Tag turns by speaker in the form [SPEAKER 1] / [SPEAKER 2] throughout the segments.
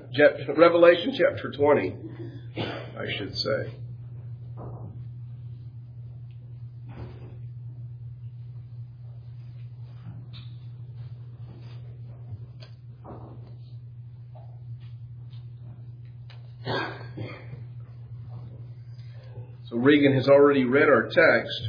[SPEAKER 1] Revelation chapter 20, I should say. So Regan has already read our text.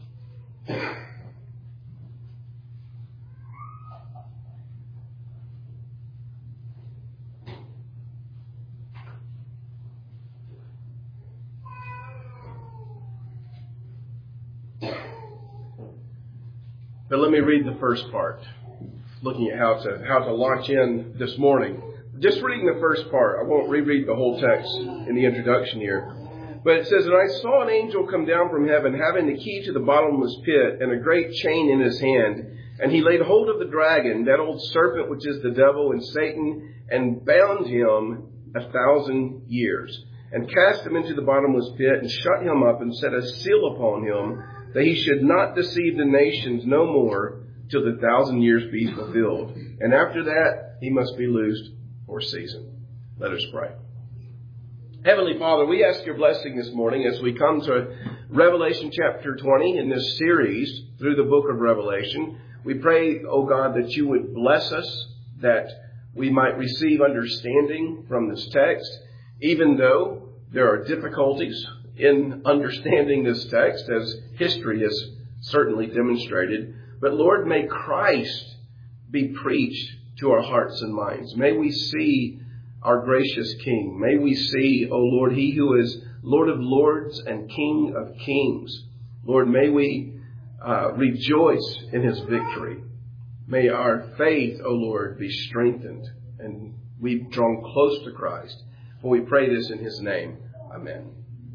[SPEAKER 1] But let me read the first part, looking at how to launch in this morning. Just reading the first part. I won't reread the whole text in the introduction here. But it says, "And I saw an angel come down from heaven, having the key to the bottomless pit and a great chain in his hand. And he laid hold of the dragon, that old serpent which is the devil and Satan, and bound him 1,000 years, and cast him into the bottomless pit, and shut him up, and set a seal upon him, that he should not deceive the nations no more, till the 1,000 years be fulfilled. And after that, he must be loosed for a season." Let us pray. Heavenly Father, we ask your blessing this morning as we come to Revelation chapter 20 in this series through the book of Revelation. We pray, O God, that you would bless us, that we might receive understanding from this text, even though there are difficulties in understanding this text, as history has certainly demonstrated. But Lord, may Christ be preached to our hearts and minds. May we see our gracious King. May we see, O Lord, he who is Lord of lords and King of kings. Lord, may we rejoice in his victory. May our faith, O Lord, be strengthened and we've drawn close to Christ. For we pray this in his name. Amen.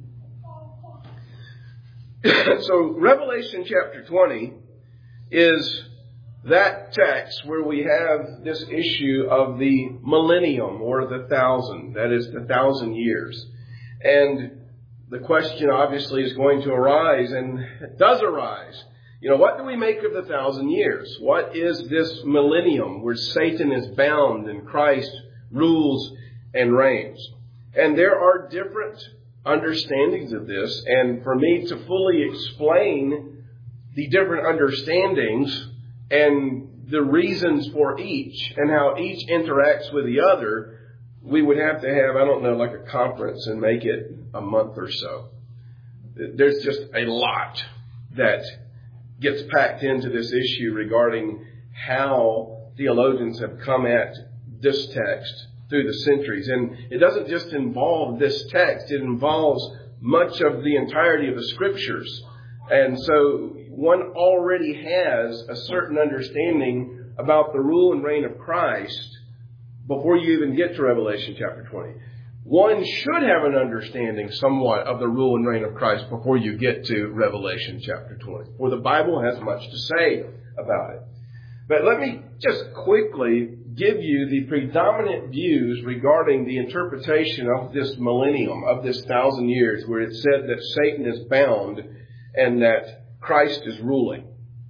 [SPEAKER 1] So Revelation chapter 20 is that text where we have this issue of the millennium, or the 1,000, that is the 1,000 years. And the question obviously is going to arise, and it does arise. What do we make of the 1,000 years? What is this millennium where Satan is bound and Christ rules and reigns? And there are different understandings of this, and for me to fully explain the different understandings and the reasons for each and how each interacts with the other, we would have to have, like a conference and make it a month or so. There's just a lot that gets packed into this issue regarding how theologians have come at this text through the centuries. And it doesn't just involve this text. It involves much of the entirety of the scriptures. And so one already has a certain understanding about the rule and reign of Christ before you even get to Revelation chapter 20. One should have an understanding somewhat of the rule and reign of Christ before you get to Revelation chapter 20, for the Bible has much to say about it. But let me just quickly give you the predominant views regarding the interpretation of this millennium, of this 1,000 years, where it said that Satan is bound and that Christ is ruling.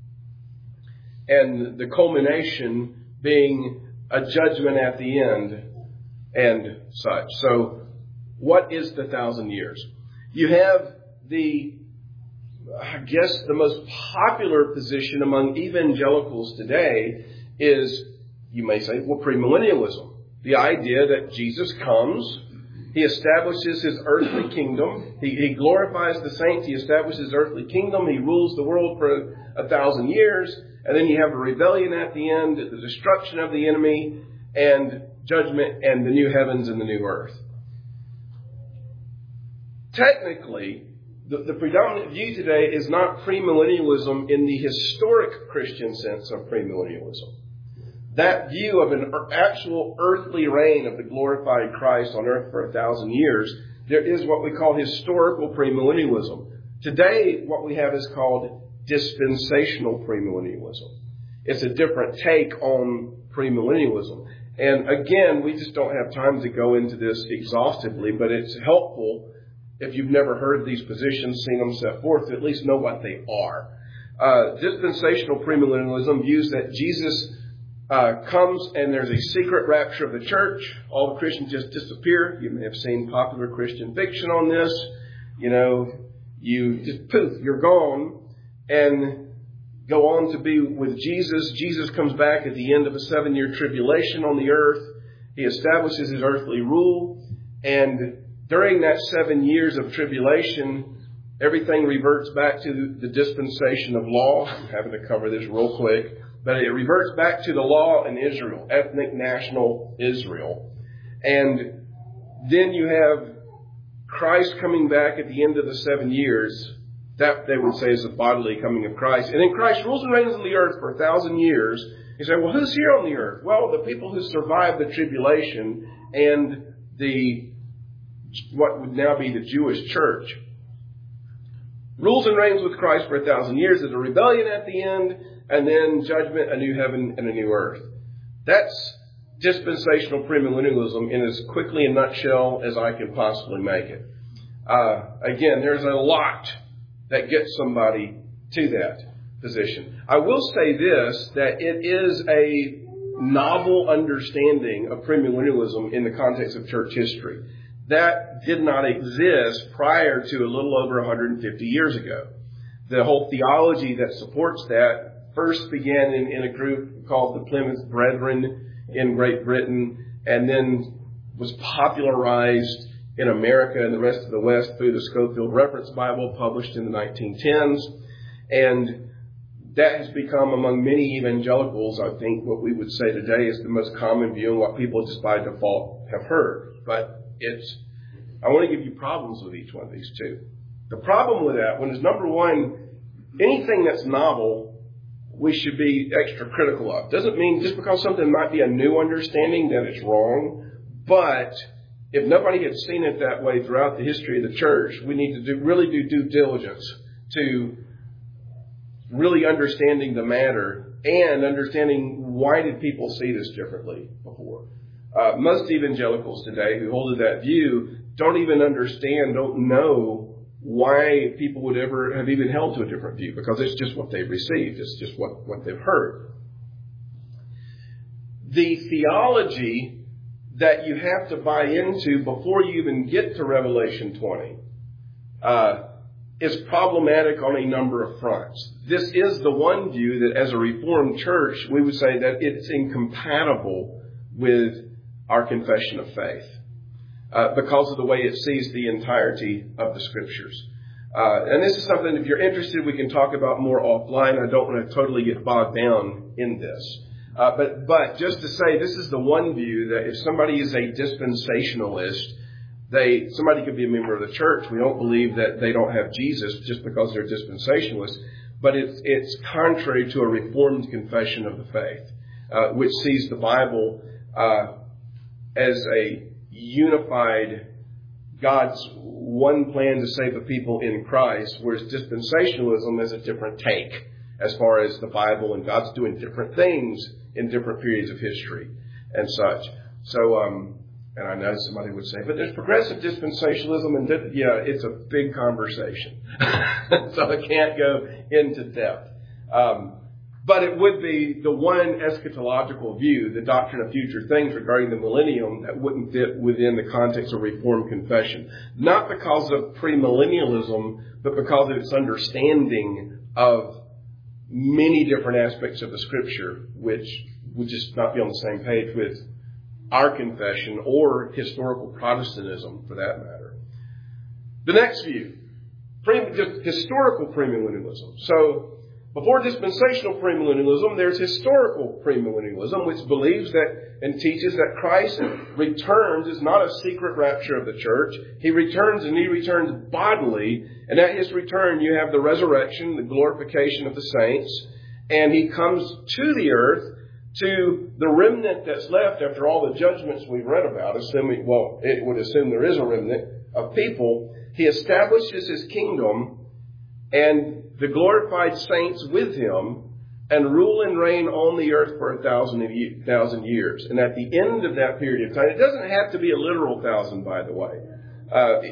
[SPEAKER 1] And the culmination being a judgment at the end and such. So what is the 1,000 years? You have the most popular position among evangelicals today is, you may say, premillennialism. The idea that Jesus comes, he establishes his earthly kingdom. He glorifies the saints. He establishes his earthly kingdom. He rules the world for 1,000 years. And then you have a rebellion at the end, the destruction of the enemy, and judgment, and the new heavens and the new earth. Technically, the predominant view today is not premillennialism in the historic Christian sense of premillennialism. That view of an actual earthly reign of the glorified Christ on earth for 1,000 years, there is what we call historical premillennialism. Today, what we have is called dispensational premillennialism. It's a different take on premillennialism. And again, we just don't have time to go into this exhaustively, but it's helpful if you've never heard these positions, seen them set forth, to at least know what they are. Dispensational premillennialism views that Jesus comes and there's a secret rapture of the church. All the Christians just disappear. You may have seen popular Christian fiction on this. You just poof, you're gone and go on to be with Jesus. Jesus comes back at the end of a 7-year tribulation on the earth. He establishes his earthly rule. And during that 7 years of tribulation, everything reverts back to the dispensation of law. I'm having to cover this real quick. But it reverts back to the law in Israel, ethnic national Israel. And then you have Christ coming back at the end of the 7 years. That, they would say, is the bodily coming of Christ. And then Christ rules and reigns on the earth for 1,000 years. You say, well, who's here on the earth? Well, the people who survived the tribulation and what would now be the Jewish church. Rules and reigns with Christ for 1,000 years. There's a rebellion at the end, and then judgment, a new heaven and a new earth. That's dispensational premillennialism in as quickly a nutshell as I can possibly make it. Again, there's a lot that gets somebody to that position. I will say this, that it is a novel understanding of premillennialism in the context of church history. That did not exist prior to a little over 150 years ago. The whole theology that supports that first began in a group called the Plymouth Brethren in Great Britain, and then was popularized in America and the rest of the West through the Scofield Reference Bible, published in the 1910s. And that has become, among many evangelicals, I think what we would say today is the most common view and what people just by default have heard. But I want to give you problems with each one of these too. The problem with that one is, number one, anything that's novel, we should be extra critical of. Doesn't mean just because something might be a new understanding that it's wrong. But if nobody had seen it that way throughout the history of the church, we need to really do due diligence to really understanding the matter and understanding why did people see this differently before. Most evangelicals today who hold to that view don't even understand, don't know why people would ever have even held to a different view, because it's just what they've received. It's just what they've heard. The theology that you have to buy into before you even get to Revelation 20 is problematic on a number of fronts. This is the one view that as a Reformed church, we would say that it's incompatible with our confession of faith because of the way it sees the entirety of the Scriptures. And this is something, if you're interested, we can talk about more offline. I don't want to totally get bogged down in this. But just to say, this is the one view that if somebody is a dispensationalist, somebody could be a member of the church. We don't believe that they don't have Jesus just because they're dispensationalists. But it's contrary to a Reformed confession of the faith, which sees the Bible as a unified God's one plan to save the people in Christ, whereas dispensationalism is a different take as far as the Bible, and God's doing different things in different periods of history and such. So, and I know somebody would say, but there's progressive dispensationalism, and it's a big conversation. So I can't go into depth. But it would be the one eschatological view, the doctrine of future things regarding the millennium, that wouldn't fit within the context of Reformed confession. Not because of premillennialism, but because of its understanding of many different aspects of the Scripture, which would just not be on the same page with our confession or historical Protestantism, for that matter. The next view, historical premillennialism. So, before dispensational premillennialism, there's historical premillennialism, which believes that and teaches that Christ returns is not a secret rapture of the church. He returns, and he returns bodily. And at his return, you have the resurrection, the glorification of the saints. And he comes to the earth, to the remnant that's left after all the judgments we've read about, it would assume there is a remnant of people. He establishes his kingdom and the glorified saints with him, and rule and reign on the earth for 1,000 years. And at the end of that period of time, it doesn't have to be a literal 1,000, by the way.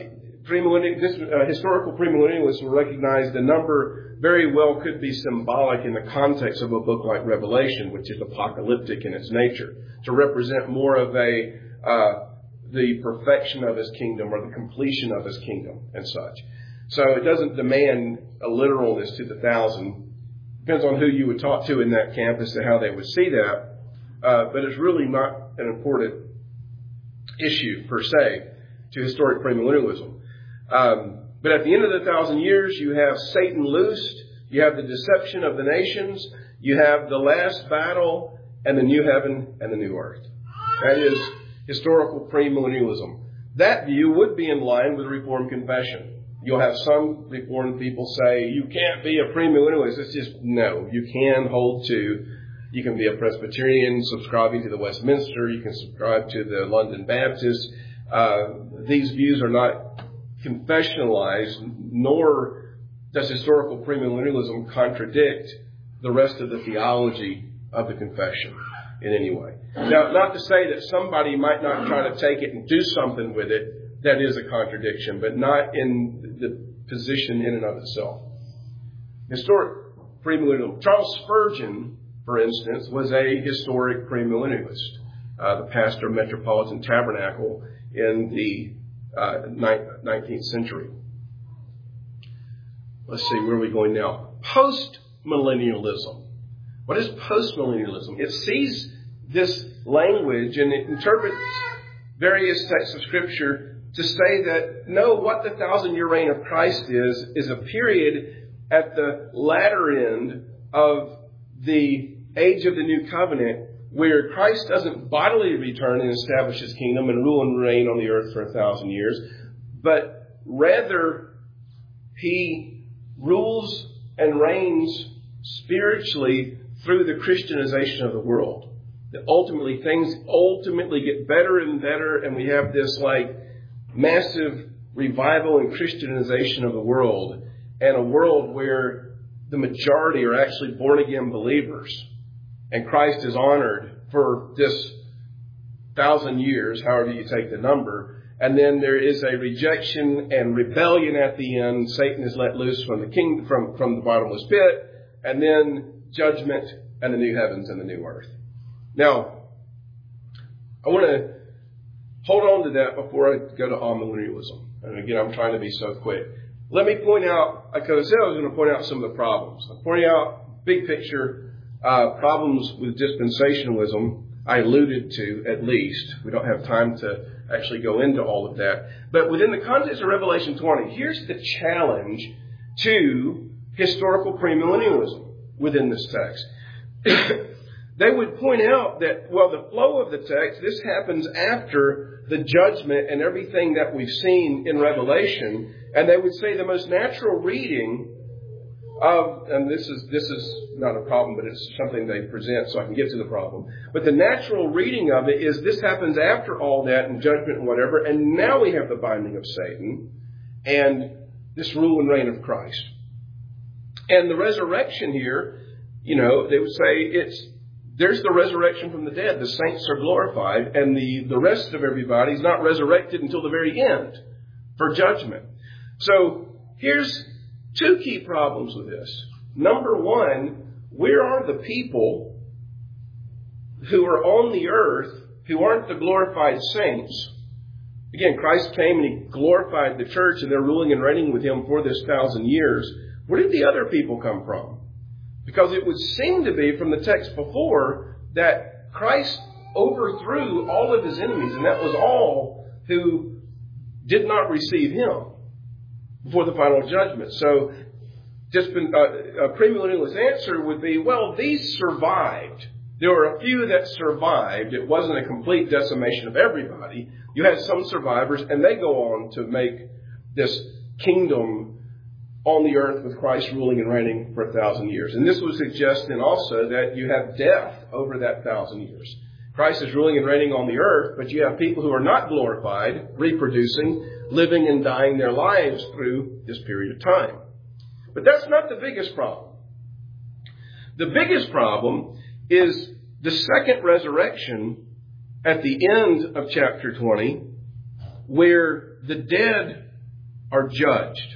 [SPEAKER 1] historical premillennialists will recognize the number very well could be symbolic in the context of a book like Revelation, which is apocalyptic in its nature, to represent more of the perfection of His kingdom or the completion of His kingdom and such. So it doesn't demand a literalness to the 1,000. Depends on who you would talk to in that camp as to how they would see that. But it's really not an important issue per se to historic premillennialism. But at the end of the 1,000 years, you have Satan loosed, you have the deception of the nations, you have the last battle, and the new heaven and the new earth. That is historical premillennialism. That view would be in line with Reformed confession. You'll have some Reformed people say, you can't be a premillennialist. It's just, no, you can be a Presbyterian subscribing to the Westminster, you can subscribe to the London Baptist. These views are not confessionalized, nor does historical premillennialism contradict the rest of the theology of the confession in any way. Now, not to say that somebody might not try to take it and do something with it, that is a contradiction, but not in the position in and of itself. Historic premillennialism. Charles Spurgeon, for instance, was a historic premillennialist, the pastor of Metropolitan Tabernacle in the 19th century. Let's see, where are we going now? Postmillennialism. What is postmillennialism? It sees this language and it interprets various texts of Scripture to say that, no, what the 1,000-year reign of Christ is a period at the latter end of the age of the new covenant where Christ doesn't bodily return and establish His kingdom and rule and reign on the earth for 1,000 years, but rather He rules and reigns spiritually through the Christianization of the world. That ultimately, things get better and better, and we have this massive revival and Christianization of the world, and a world where the majority are actually born-again believers. And Christ is honored for this 1,000 years, however you take the number. And then there is a rejection and rebellion at the end. Satan is let loose from the kingdom, from the bottomless pit. And then judgment and the new heavens and the new earth. Now, I want to hold on to that before I go to amillennialism. And again, I'm trying to be so quick. Let me point out, like I said, I was going to point out some of the problems. I'm pointing out big picture problems with dispensationalism. I alluded to, at least. We don't have time to actually go into all of that. But within the context of Revelation 20, here's the challenge to historical premillennialism within this text. They would point out that, well, the flow of the text, this happens after the judgment and everything that we've seen in Revelation. And they would say the most natural reading of, and this is not a problem, but it's something they present so I can get to the problem. But the natural reading of it is this happens after all that and judgment and whatever. And now we have the binding of Satan and this rule and reign of Christ. And the resurrection here, they would say there's the resurrection from the dead. The saints are glorified, and the rest of everybody is not resurrected until the very end for judgment. So here's two key problems with this. Number one, where are the people who are on the earth who aren't the glorified saints? Again, Christ came and He glorified the church, and they're ruling and reigning with Him for this 1,000 years. Where did the other people come from? Because it would seem to be from the text before that Christ overthrew all of His enemies, and that was all who did not receive Him before the final judgment. So a premillennialist answer would be, well, these survived. There were a few that survived. It wasn't a complete decimation of everybody. You had some survivors, and they go on to make this kingdom on the earth with Christ ruling and reigning for 1,000 years. And this would suggest then also that you have death over that 1,000 years. Christ is ruling and reigning on the earth, but you have people who are not glorified, reproducing, living and dying their lives through this period of time. But that's not the biggest problem. The biggest problem is the second resurrection at the end of chapter 20, where the dead are judged.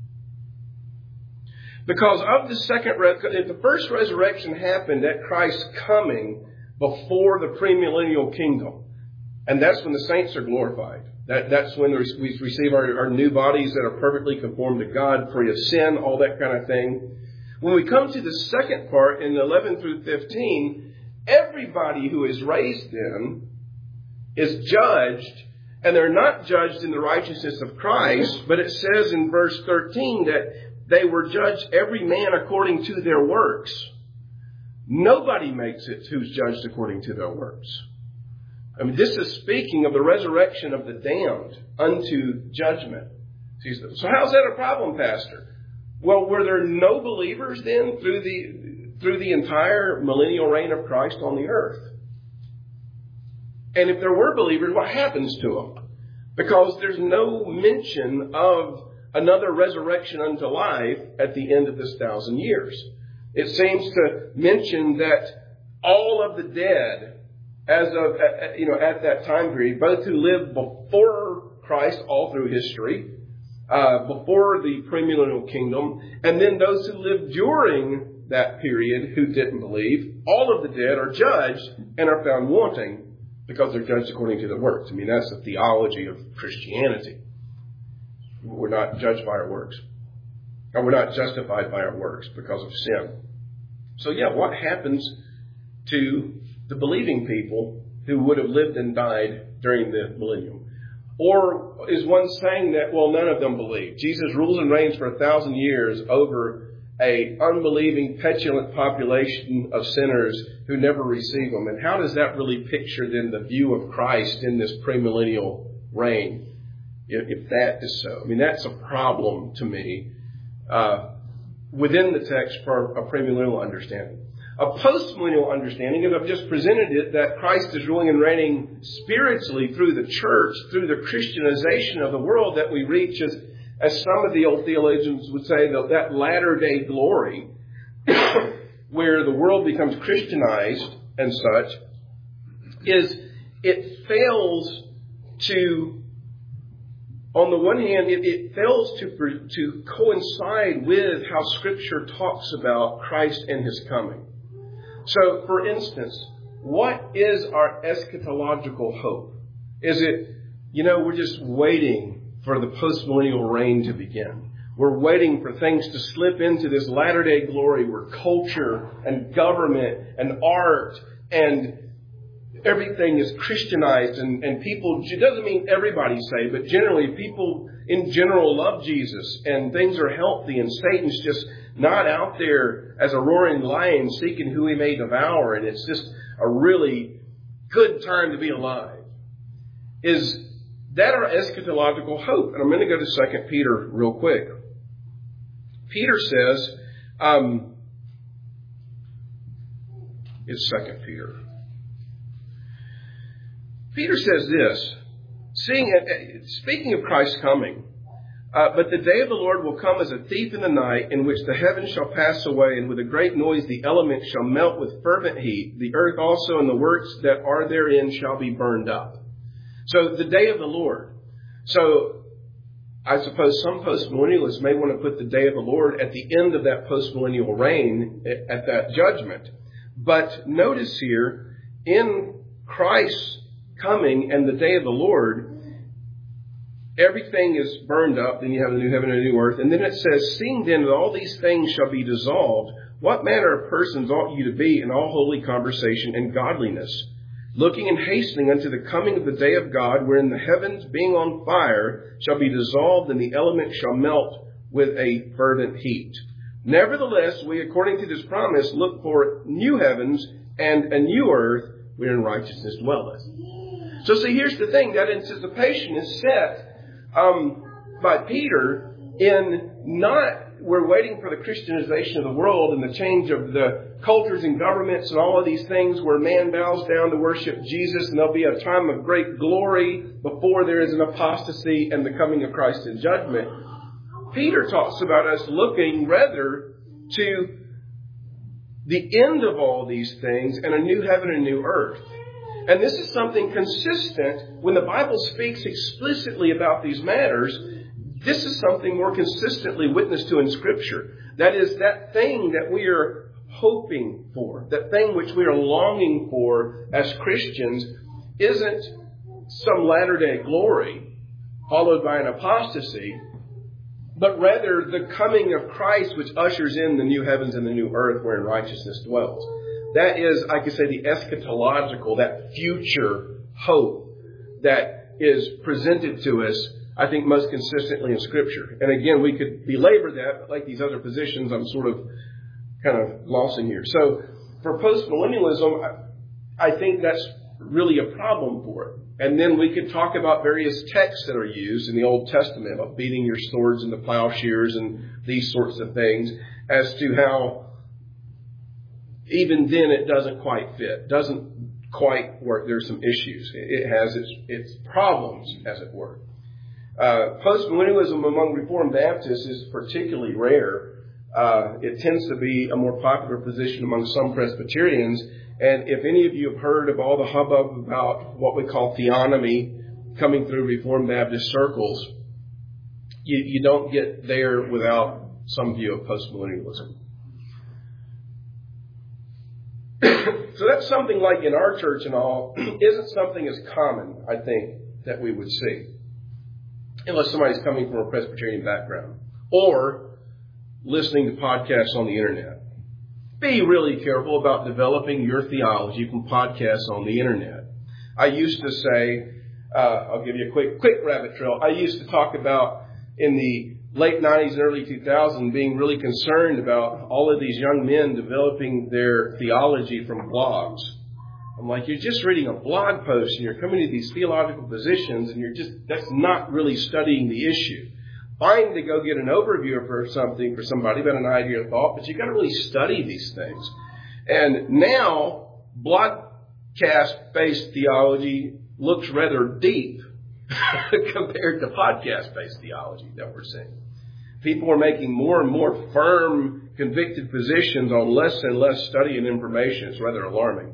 [SPEAKER 1] Because of the first resurrection happened at Christ's coming before the premillennial kingdom. And that's when the saints are glorified. That's when we receive our new bodies that are perfectly conformed to God, free of sin, all that kind of thing. When we come to the second part in 11 through 15, everybody who is raised then is judged, and they're not judged in the righteousness of Christ, but it says in verse 13 that they were judged every man according to their works. Nobody makes it who's judged according to their works. I mean, this is speaking of the resurrection of the damned unto judgment. So how's that a problem, Pastor? Well, were there no believers then through the entire millennial reign of Christ on the earth? And if there were believers, what happens to them? Because there's no mention of another resurrection unto life at the end of this 1,000 years. It seems to mention that all of the dead, as of at that time period, both who lived before Christ all through history, before the premillennial kingdom, and then those who lived during that period who didn't believe, all of the dead are judged and are found wanting because they're judged according to their works. I mean, that's the theology of Christianity. We're not judged by our works. And we're not justified by our works because of sin. So what happens to the believing people who would have lived and died during the millennium? Or is one saying that, well, none of them believe? Jesus rules and reigns for 1,000 years over a unbelieving, petulant population of sinners who never receive Him. And how does that really picture then the view of Christ in this premillennial reign? If that is so. I mean, that's a problem to me within the text for a premillennial understanding. A postmillennial understanding, as I've just presented it, that Christ is ruling and reigning spiritually through the church, through the Christianization of the world that we reach, as some of the old theologians would say, that latter-day glory, where the world becomes Christianized and such, is it fails to, on the one hand, it fails to coincide with how Scripture talks about Christ and His coming. So, for instance, what is our eschatological hope? Is it, we're just waiting for the postmillennial reign to begin. We're waiting for things to slip into this latter-day glory where culture and government and art and everything is Christianized and people, it doesn't mean everybody say, but generally people in general love Jesus and things are healthy and Satan's just not out there as a roaring lion seeking who he may devour, and it's just a really good time to be alive. Is that our eschatological hope? And I'm going to go to 2 Peter real quick. Peter says, it's 2 Peter. Peter says this, speaking of Christ's coming, but the day of the Lord will come as a thief in the night, in which the heavens shall pass away, and with a great noise the elements shall melt with fervent heat. The earth also and the works that are therein shall be burned up. So the day of the Lord. So I suppose some postmillennialists may want to put the day of the Lord at the end of that postmillennial reign, at that judgment. But notice here, in Christ's coming and the day of the Lord, everything is burned up, then you have a new heaven and a new earth. And then it says, seeing then that all these things shall be dissolved, what manner of persons ought you to be in all holy conversation and godliness, looking and hastening unto the coming of the day of God, wherein the heavens, being on fire, shall be dissolved, and the elements shall melt with a fervent heat. Nevertheless, we, according to this promise, look for new heavens and a new earth, wherein righteousness dwelleth. So see, here's the thing. That anticipation is set by Peter in not, we're waiting for the Christianization of the world and the change of the cultures and governments and all of these things where man bows down to worship Jesus, and there'll be a time of great glory before there is an apostasy and the coming of Christ in judgment. Peter talks about us looking rather to the end of all these things and a new heaven and a new earth. And this is something consistent when the Bible speaks explicitly about these matters. this is something more consistently witnessed to in Scripture. That is, that thing that we are hoping for, that thing which we are longing for as Christians, isn't some latter-day glory followed by an apostasy, but rather the coming of Christ, which ushers in the new heavens and the new earth wherein righteousness dwells. That is, I could say, the eschatological, that future hope that is presented to us, I think, most consistently in Scripture. And again, we could belabor that, but like these other positions, I'm sort of kind of lost in here. So for postmillennialism, I think that's really a problem for it. And then we could talk about various texts that are used in the Old Testament about beating your swords into plowshares and these sorts of things, as to how even then it doesn't quite fit, doesn't quite work. There's some issues. It has its problems, as it were. Postmillennialism among Reformed Baptists is particularly rare. It tends to be a more popular position among some Presbyterians. And if any of you have heard of all the hubbub about what we call theonomy coming through Reformed Baptist circles, you don't get there without some view of postmillennialism. So that's something like in our church and all, isn't something as common, I think, that we would see. Unless somebody's coming from a Presbyterian background. Or listening to podcasts on the internet. Be really careful about developing your theology from podcasts on the internet. I used to say, I'll give you a quick rabbit trail. I used to talk about in the late 90s and early 2000s being really concerned about all of these young men developing their theology from blogs. I'm like, you're just reading a blog post and you're coming to these theological positions and that's not really studying the issue. Fine to go get an overview for something for somebody about an idea or thought, but you've got to really study these things. And now, broadcast-based theology looks rather deep compared to podcast-based theology that we're seeing. People are making more and more firm, convicted positions on less and less study and information. It's rather alarming.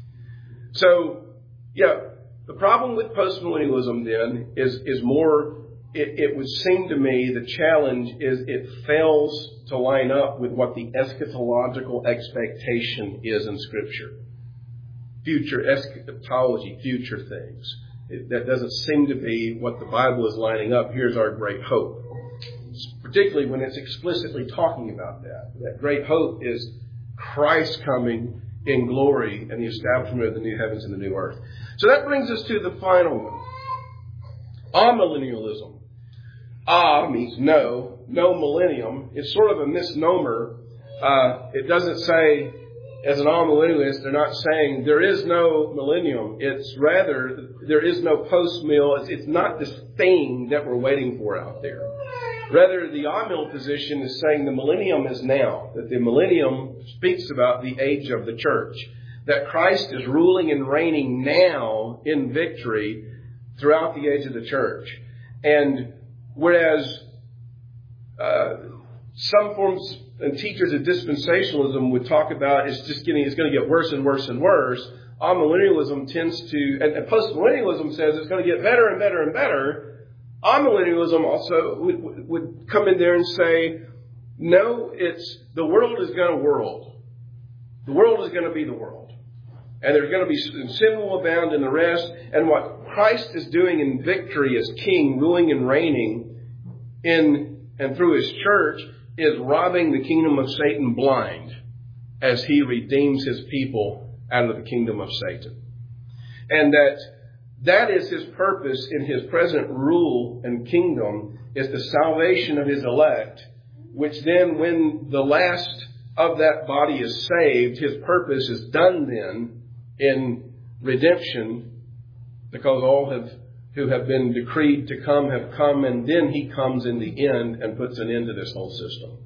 [SPEAKER 1] So, the problem with postmillennialism then is more, it would seem to me the challenge is it fails to line up with what the eschatological expectation is in Scripture. Future eschatology, future things. That doesn't seem to be what the Bible is lining up. Here's our great hope. Particularly when it's explicitly talking about that. That great hope is Christ coming in glory and the establishment of the new heavens and the new earth. So that brings us to the final one. Amillennialism. Means no millennium. It's sort of a misnomer. It doesn't say, as an amillennialist, they're not saying there is no millennium. It's rather, there is no post-mill. It's not this thing that we're waiting for out there. Rather, the amill position is saying the millennium is now. That the millennium speaks about the age of the church. That Christ is ruling and reigning now in victory throughout the age of the church. And whereas some forms and teachers of dispensationalism would talk about it's going to get worse and worse and worse, amillennialism tends to, and postmillennialism says it's going to get better and better and better. Amillennialism also would come in there and say, no, it's the world is going to world. The world is going to be the world. And there's going to be sin will abound in the rest. And what Christ is doing in victory as King, ruling and reigning in and through His church, is robbing the kingdom of Satan blind as He redeems His people out of the kingdom of Satan. And that is His purpose in His present rule and kingdom, is the salvation of His elect, which then when the last of that body is saved, His purpose is done then in redemption, because all who have been decreed to come have come, and then He comes in the end and puts an end to this whole system.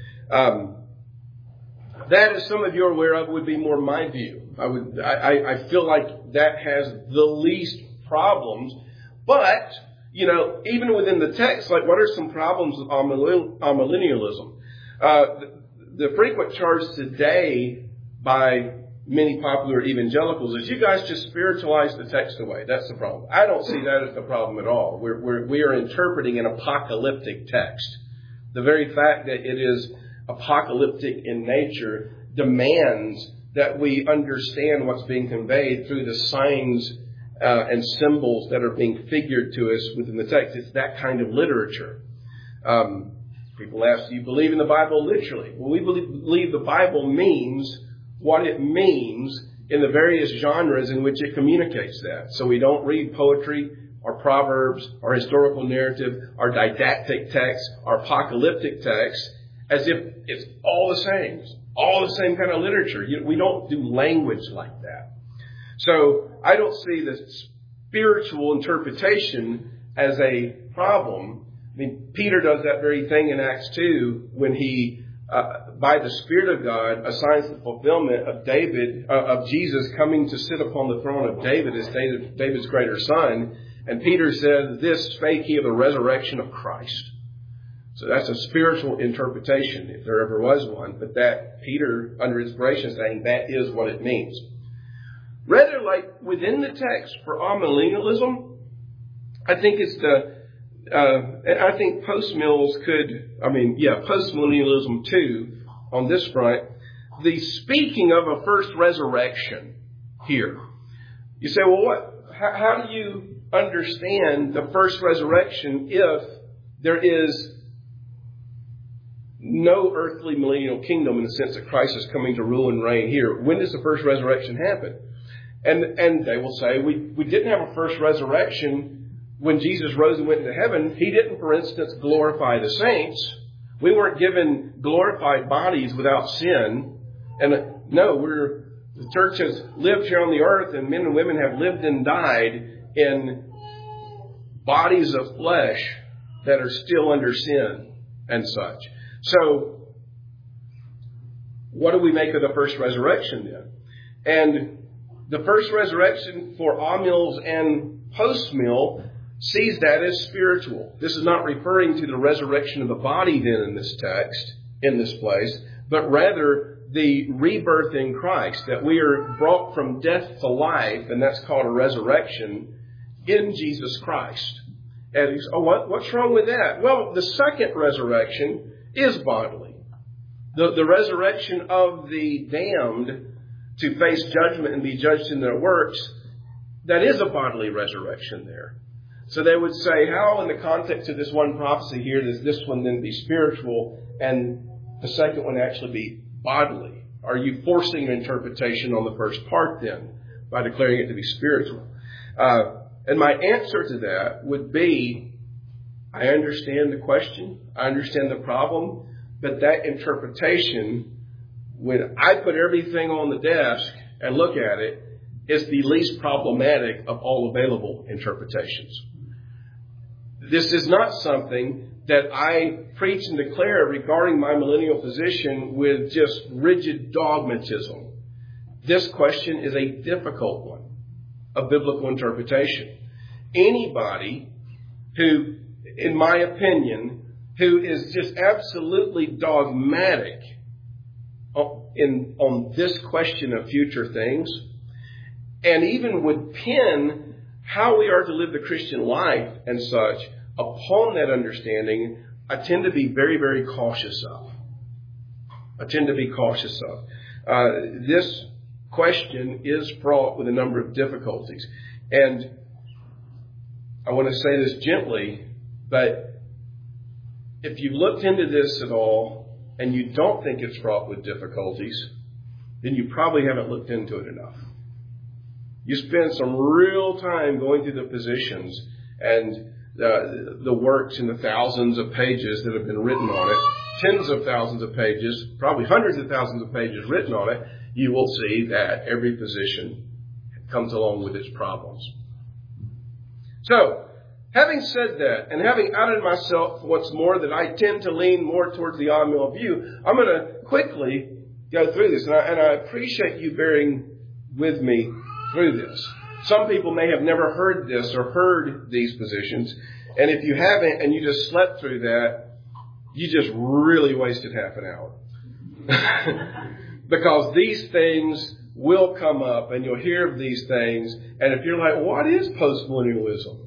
[SPEAKER 1] That, as some of you are aware of, would be more my view. I feel like that has the least problems. But, even within the text, like what are some problems with amillennialism? The frequent charge today by many popular evangelicals is you guys just spiritualize the text away. That's the problem. I don't see that as the problem at all. We are interpreting an apocalyptic text. The very fact that it is apocalyptic in nature demands that we understand what's being conveyed through the signs and symbols that are being figured to us within the text. It's that kind of literature. People ask, do you believe in the Bible literally? Well, we believe the Bible means what it means in the various genres in which it communicates that. So we don't read poetry or proverbs or historical narrative or didactic text or apocalyptic text as if it's all the same. All the same kind of literature. We don't do language like that. So I don't see the spiritual interpretation as a problem. I mean, Peter does that very thing in Acts 2 when he, by the Spirit of God, assigns the fulfillment of Jesus coming to sit upon the throne of David as David's greater son. And Peter says, this spake he of the resurrection of Christ. So that's a spiritual interpretation, if there ever was one. But that Peter, under inspiration, is saying that is what it means. Rather, like within the text for amillennialism, I think it's I think postmillennialism too, on this front, the speaking of a first resurrection here. You say, well, how do you understand the first resurrection if there is no earthly millennial kingdom in the sense that Christ is coming to rule and reign here? When does the first resurrection happen? And they will say, we didn't have a first resurrection when Jesus rose and went into heaven. He didn't, for instance, glorify the saints. We weren't given glorified bodies without sin. And no, the church has lived here on the earth, and men and women have lived and died in bodies of flesh that are still under sin and such. So, what do we make of the first resurrection then? And the first resurrection for amills and postmill sees that as spiritual. This is not referring to the resurrection of the body then in this text, in this place, but rather the rebirth in Christ, that we are brought from death to life, and that's called a resurrection in Jesus Christ. And you say, what's wrong with that? Well, the second resurrection is bodily. The resurrection of the damned to face judgment and be judged in their works, that is a bodily resurrection there. So they would say, how in the context of this one prophecy here does this one then be spiritual and the second one actually be bodily? Are you forcing an interpretation on the first part then by declaring it to be spiritual? And my answer to that would be, I understand the question, I understand the problem, but that interpretation, when I put everything on the desk and look at it, is the least problematic of all available interpretations. This is not something that I preach and declare regarding my millennial position with just rigid dogmatism. This question is a difficult one of biblical interpretation. Anybody who, in my opinion, who is just absolutely dogmatic on this question of future things, and even would pin how we are to live the Christian life and such upon that understanding, I tend to be very, very cautious of. This question is fraught with a number of difficulties. And I want to say this gently, but if you've looked into this at all and you don't think it's fraught with difficulties, then you probably haven't looked into it enough. You spend some real time going through the positions and the works in the thousands of pages that have been written on it, tens of thousands of pages, probably hundreds of thousands of pages written on it, you will see that every position comes along with its problems. So, having said that, and having outed myself once more that I tend to lean more towards the amill view, I'm going to quickly go through this. And I appreciate you bearing with me through this. Some people may have never heard this or heard these positions. And if you haven't and you just slept through that, you just really wasted half an hour. Because these things will come up and you'll hear of these things. And if you're like, what is postmillennialism?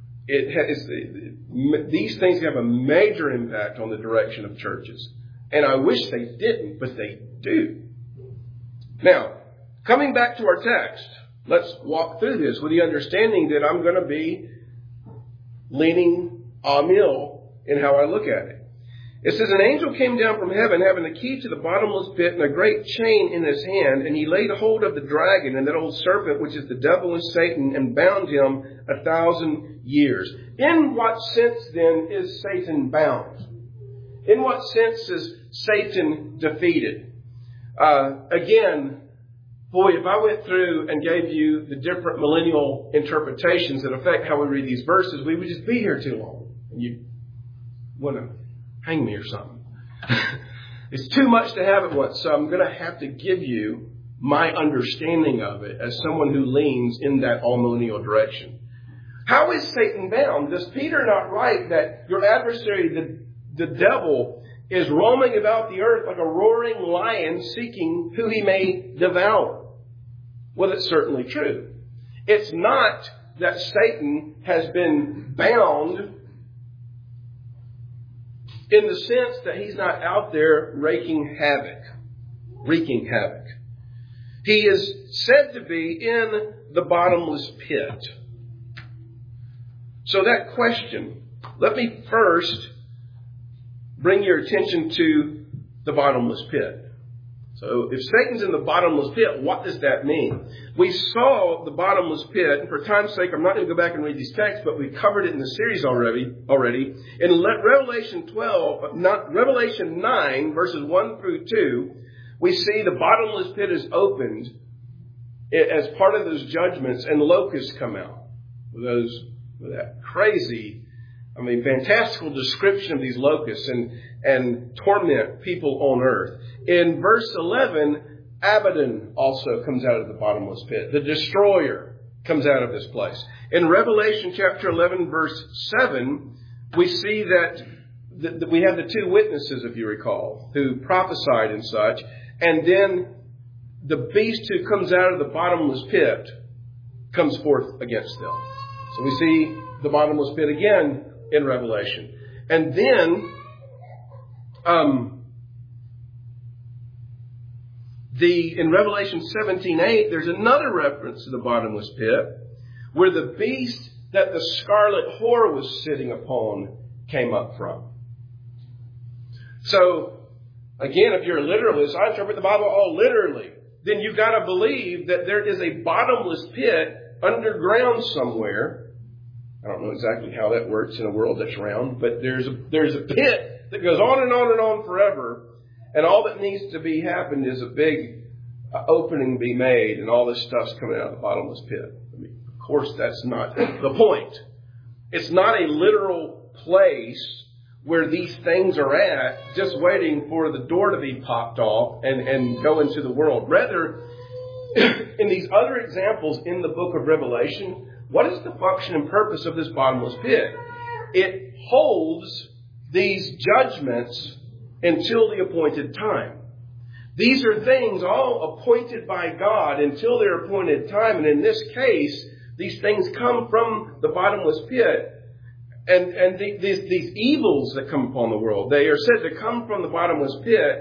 [SPEAKER 1] These things have a major impact on the direction of churches. And I wish they didn't, but they do. Now, coming back to our text, let's walk through this with the understanding that I'm going to be leaning amil in how I look at it. It says, an angel came down from heaven having the key to the bottomless pit and a great chain in his hand, and he laid hold of the dragon and that old serpent, which is the devil and Satan, and bound him 1,000 years. In what sense, then, is Satan bound? In what sense is Satan defeated? Again, boy, if I went through and gave you the different millennial interpretations that affect how we read these verses, we would just be here too long. And you want to hang me or something. It's too much to have at once, so I'm going to have to give you my understanding of it as someone who leans in that all-millennial direction. How is Satan bound? Does Peter not write that your adversary, the devil, is roaming about the earth like a roaring lion seeking who he may devour? Well, it's certainly true. It's not that Satan has been bound in the sense that he's not out there wreaking havoc. He is said to be in the bottomless pit. So that question, let me first bring your attention to the bottomless pit. So if Satan's in the bottomless pit, what does that mean? We saw the bottomless pit, and for time's sake, I'm not going to go back and read these texts, but we covered it in the series already. In Revelation 9, verses 1 through 2, we see the bottomless pit is opened as part of those judgments, and locusts come out. With that crazy, fantastical description of these locusts and torment people on earth. In verse 11, Abaddon also comes out of the bottomless pit. The destroyer comes out of this place. In Revelation chapter 11, verse 7, we see that we have the two witnesses, if you recall, who prophesied and such. And then the beast who comes out of the bottomless pit comes forth against them. So we see the bottomless pit again in Revelation. And then in Revelation 17:8, there's another reference to the bottomless pit where the beast that the scarlet whore was sitting upon came up from. So, again, if you're a literalist, I interpret the Bible all literally. Then you've got to believe that there is a bottomless pit underground somewhere. I don't know exactly how that works in a world that's round, but there's a pit that goes on and on and on forever. And all that needs to be happened is a big opening be made, and all this stuff's coming out of the bottomless pit. Of course, that's not the point. It's not a literal place where these things are at, just waiting for the door to be popped off and go into the world. Rather, in these other examples in the book of Revelation, what is the function and purpose of this bottomless pit? It holds these judgments until the appointed time. These are things all appointed by God until their appointed time. And in this case, these things come from the bottomless pit. And these evils that come upon the world, they are said to come from the bottomless pit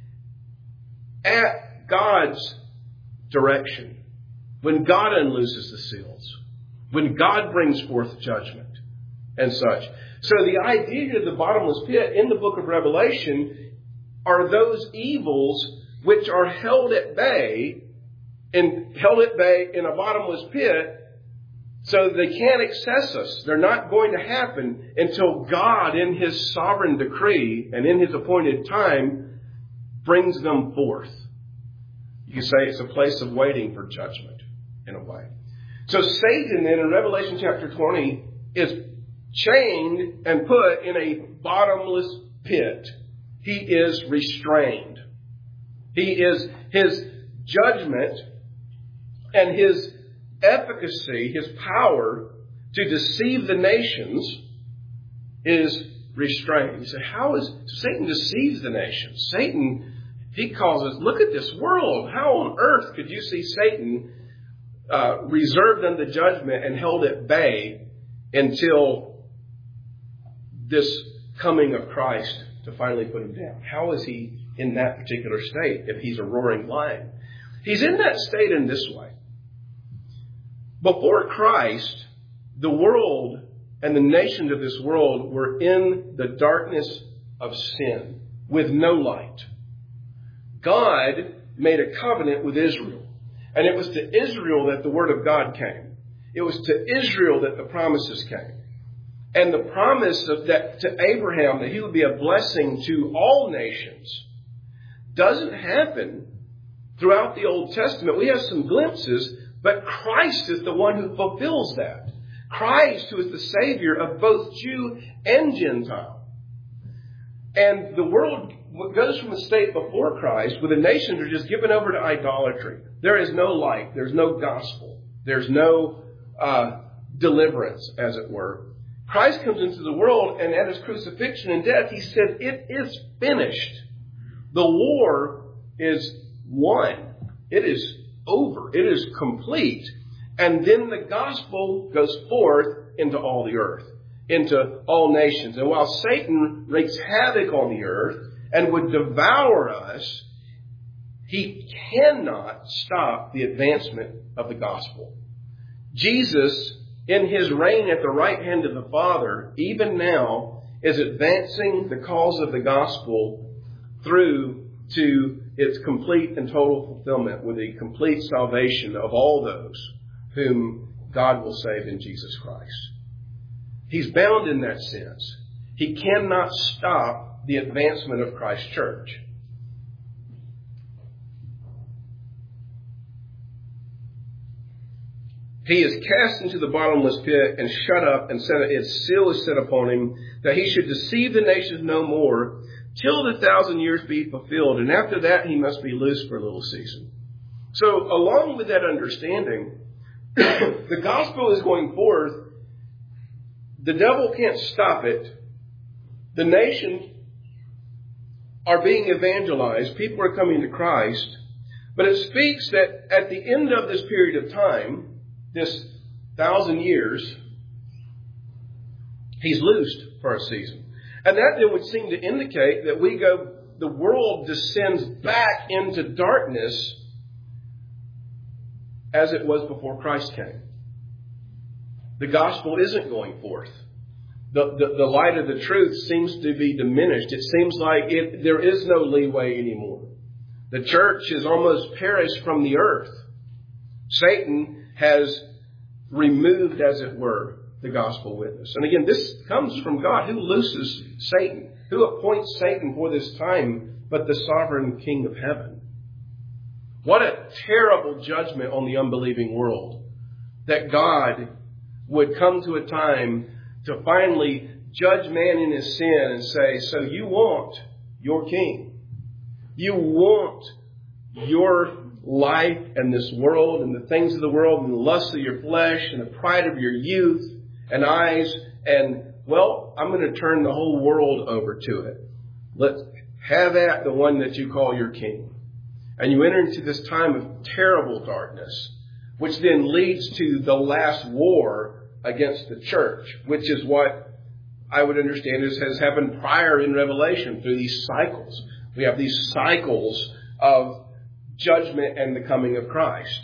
[SPEAKER 1] at God's direction. When God unlooses the seals. When God brings forth judgment and such. So the idea of the bottomless pit in the book of Revelation are those evils which are held at bay in a bottomless pit so they can't access us. They're not going to happen until God, in His sovereign decree and in His appointed time, brings them forth. You can say it's a place of waiting for judgment in a way. So Satan then in Revelation chapter 20 is chained and put in a bottomless pit. He is restrained. His judgment and his efficacy, his power to deceive the nations is restrained. You say, how is Satan deceives the nations? Satan He calls us, look at this world. How on earth could you see Satan reserved unto judgment and held at bay until this coming of Christ to finally put him down? How is he in that particular state if he's a roaring lion? He's in that state in this way. Before Christ, the world and the nations of this world were in the darkness of sin with no light. God made a covenant with Israel. And it was to Israel that the word of God came. It was to Israel that the promises came. And the promise of that to Abraham that he would be a blessing to all nations doesn't happen throughout the Old Testament. We have some glimpses, but Christ is the one who fulfills that. Christ, who is the Savior of both Jew and Gentile. And the world goes from a state before Christ where the nations are just given over to idolatry. There is no light. There's no gospel. There's no deliverance, as it were. Christ comes into the world, and at his crucifixion and death, he said, it is finished. The war is won. It is over. It is complete. And then the gospel goes forth into all the earth, into all nations. And while Satan wreaks havoc on the earth and would devour us, he cannot stop the advancement of the gospel. Jesus, in his reign at the right hand of the Father, even now, is advancing the cause of the gospel through to its complete and total fulfillment with the complete salvation of all those whom God will save in Jesus Christ. He's bound in that sense. He cannot stop the advancement of Christ's church. He is cast into the bottomless pit and shut up, and its seal is set upon him, that he should deceive the nations no more, till the 1,000 years be fulfilled. And after that, he must be loosed for a little season. So, along with that understanding, the gospel is going forth. The devil can't stop it. The nations are being evangelized. People are coming to Christ. But it speaks that at the end of this period of time, this 1,000 years, he's loosed for a season. And that then would seem to indicate that the world descends back into darkness as it was before Christ came. The gospel isn't going forth. The light of the truth seems to be diminished. It seems like there is no leeway anymore. The church is almost perished from the earth. Satan has removed, as it were, the gospel witness. And again, this comes from God. Who looses Satan? Who appoints Satan for this time but the sovereign King of heaven? What a terrible judgment on the unbelieving world, that God would come to a time to finally judge man in his sin and say, so you want your king. You want your life and this world and the things of the world and the lust of your flesh and the pride of your youth and eyes. And, well, I'm going to turn the whole world over to it. Let's have at the one that you call your king. And you enter into this time of terrible darkness, which then leads to the last war against the church, which is what I would understand has happened prior in Revelation through these cycles. We have these cycles of judgment and the coming of Christ.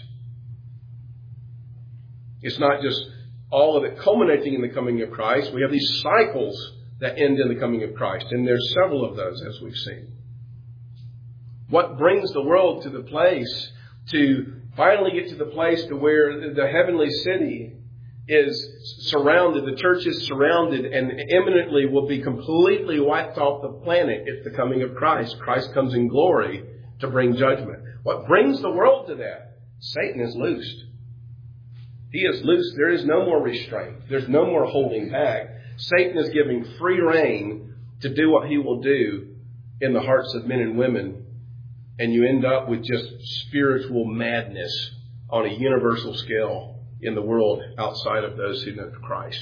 [SPEAKER 1] It's not just all of it culminating in the coming of Christ. We have these cycles that end in the coming of Christ, and there's several of those, as we've seen. What brings the world to the place to finally get to the place to where the heavenly city is surrounded, the church is surrounded, and imminently will be completely wiped off the planet if the coming of Christ. Christ comes in glory to bring judgment. What brings the world to that? Satan is loosed. He is loosed. There is no more restraint. There's no more holding back. Satan is giving free rein to do what he will do in the hearts of men and women. And you end up with just spiritual madness on a universal scale in the world outside of those who know Christ.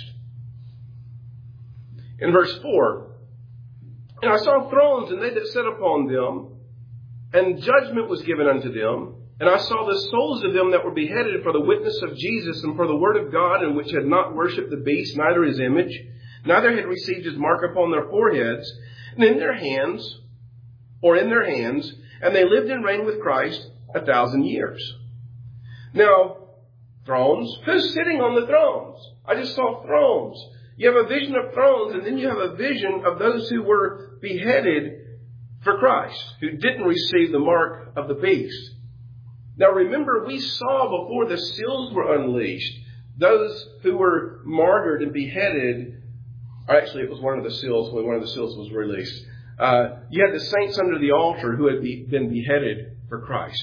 [SPEAKER 1] In verse 4, and I saw thrones, and they that sat upon them, And judgment was given unto them. And I saw the souls of them that were beheaded for the witness of Jesus and for the word of God, and which had not worshipped the beast, neither his image, neither had received his mark upon their foreheads, and in their hands, and they lived and reigned with Christ 1,000 years. Now, thrones. Who's sitting on the thrones? I just saw thrones. You have a vision of thrones, and then you have a vision of those who were beheaded for Christ, who didn't receive the mark of the beast. Now remember, we saw before the seals were unleashed, those who were martyred and beheaded, or actually it was one of the seals when one of the seals was released. You had the saints under the altar who had been beheaded for Christ.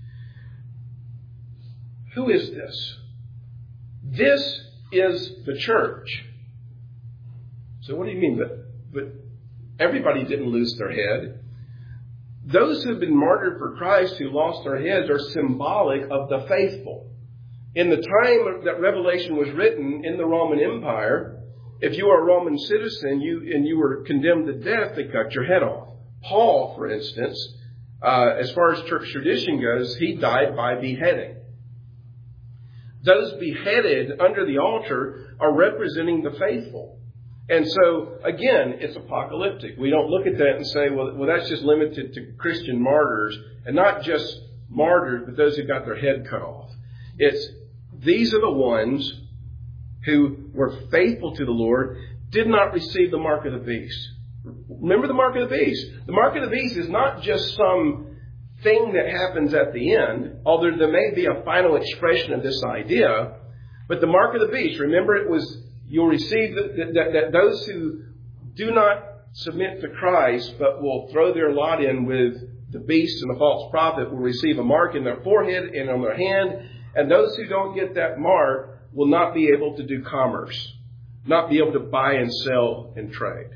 [SPEAKER 1] Who is this? This is the church. So what do you mean? But everybody didn't lose their head. Those who have been martyred for Christ, who lost their heads, are symbolic of the faithful. In the time that Revelation was written in the Roman Empire, if you were a Roman citizen and you were condemned to death, they cut your head off. Paul, for instance, as far as church tradition goes, he died by beheading. Those beheaded under the altar are representing the faithful. And so, again, it's apocalyptic. We don't look at that and say, well, that's just limited to Christian martyrs, and not just martyrs, but those who got their head cut off. These are the ones who were faithful to the Lord, did not receive the mark of the beast. Remember the mark of the beast. The mark of the beast is not just some thing that happens at the end, although there may be a final expression of this idea. But the mark of the beast, remember, it was you'll receive that those who do not submit to Christ but will throw their lot in with the beast and the false prophet will receive a mark in their forehead and on their hand. And those who don't get that mark will not be able to do commerce, not be able to buy and sell and trade.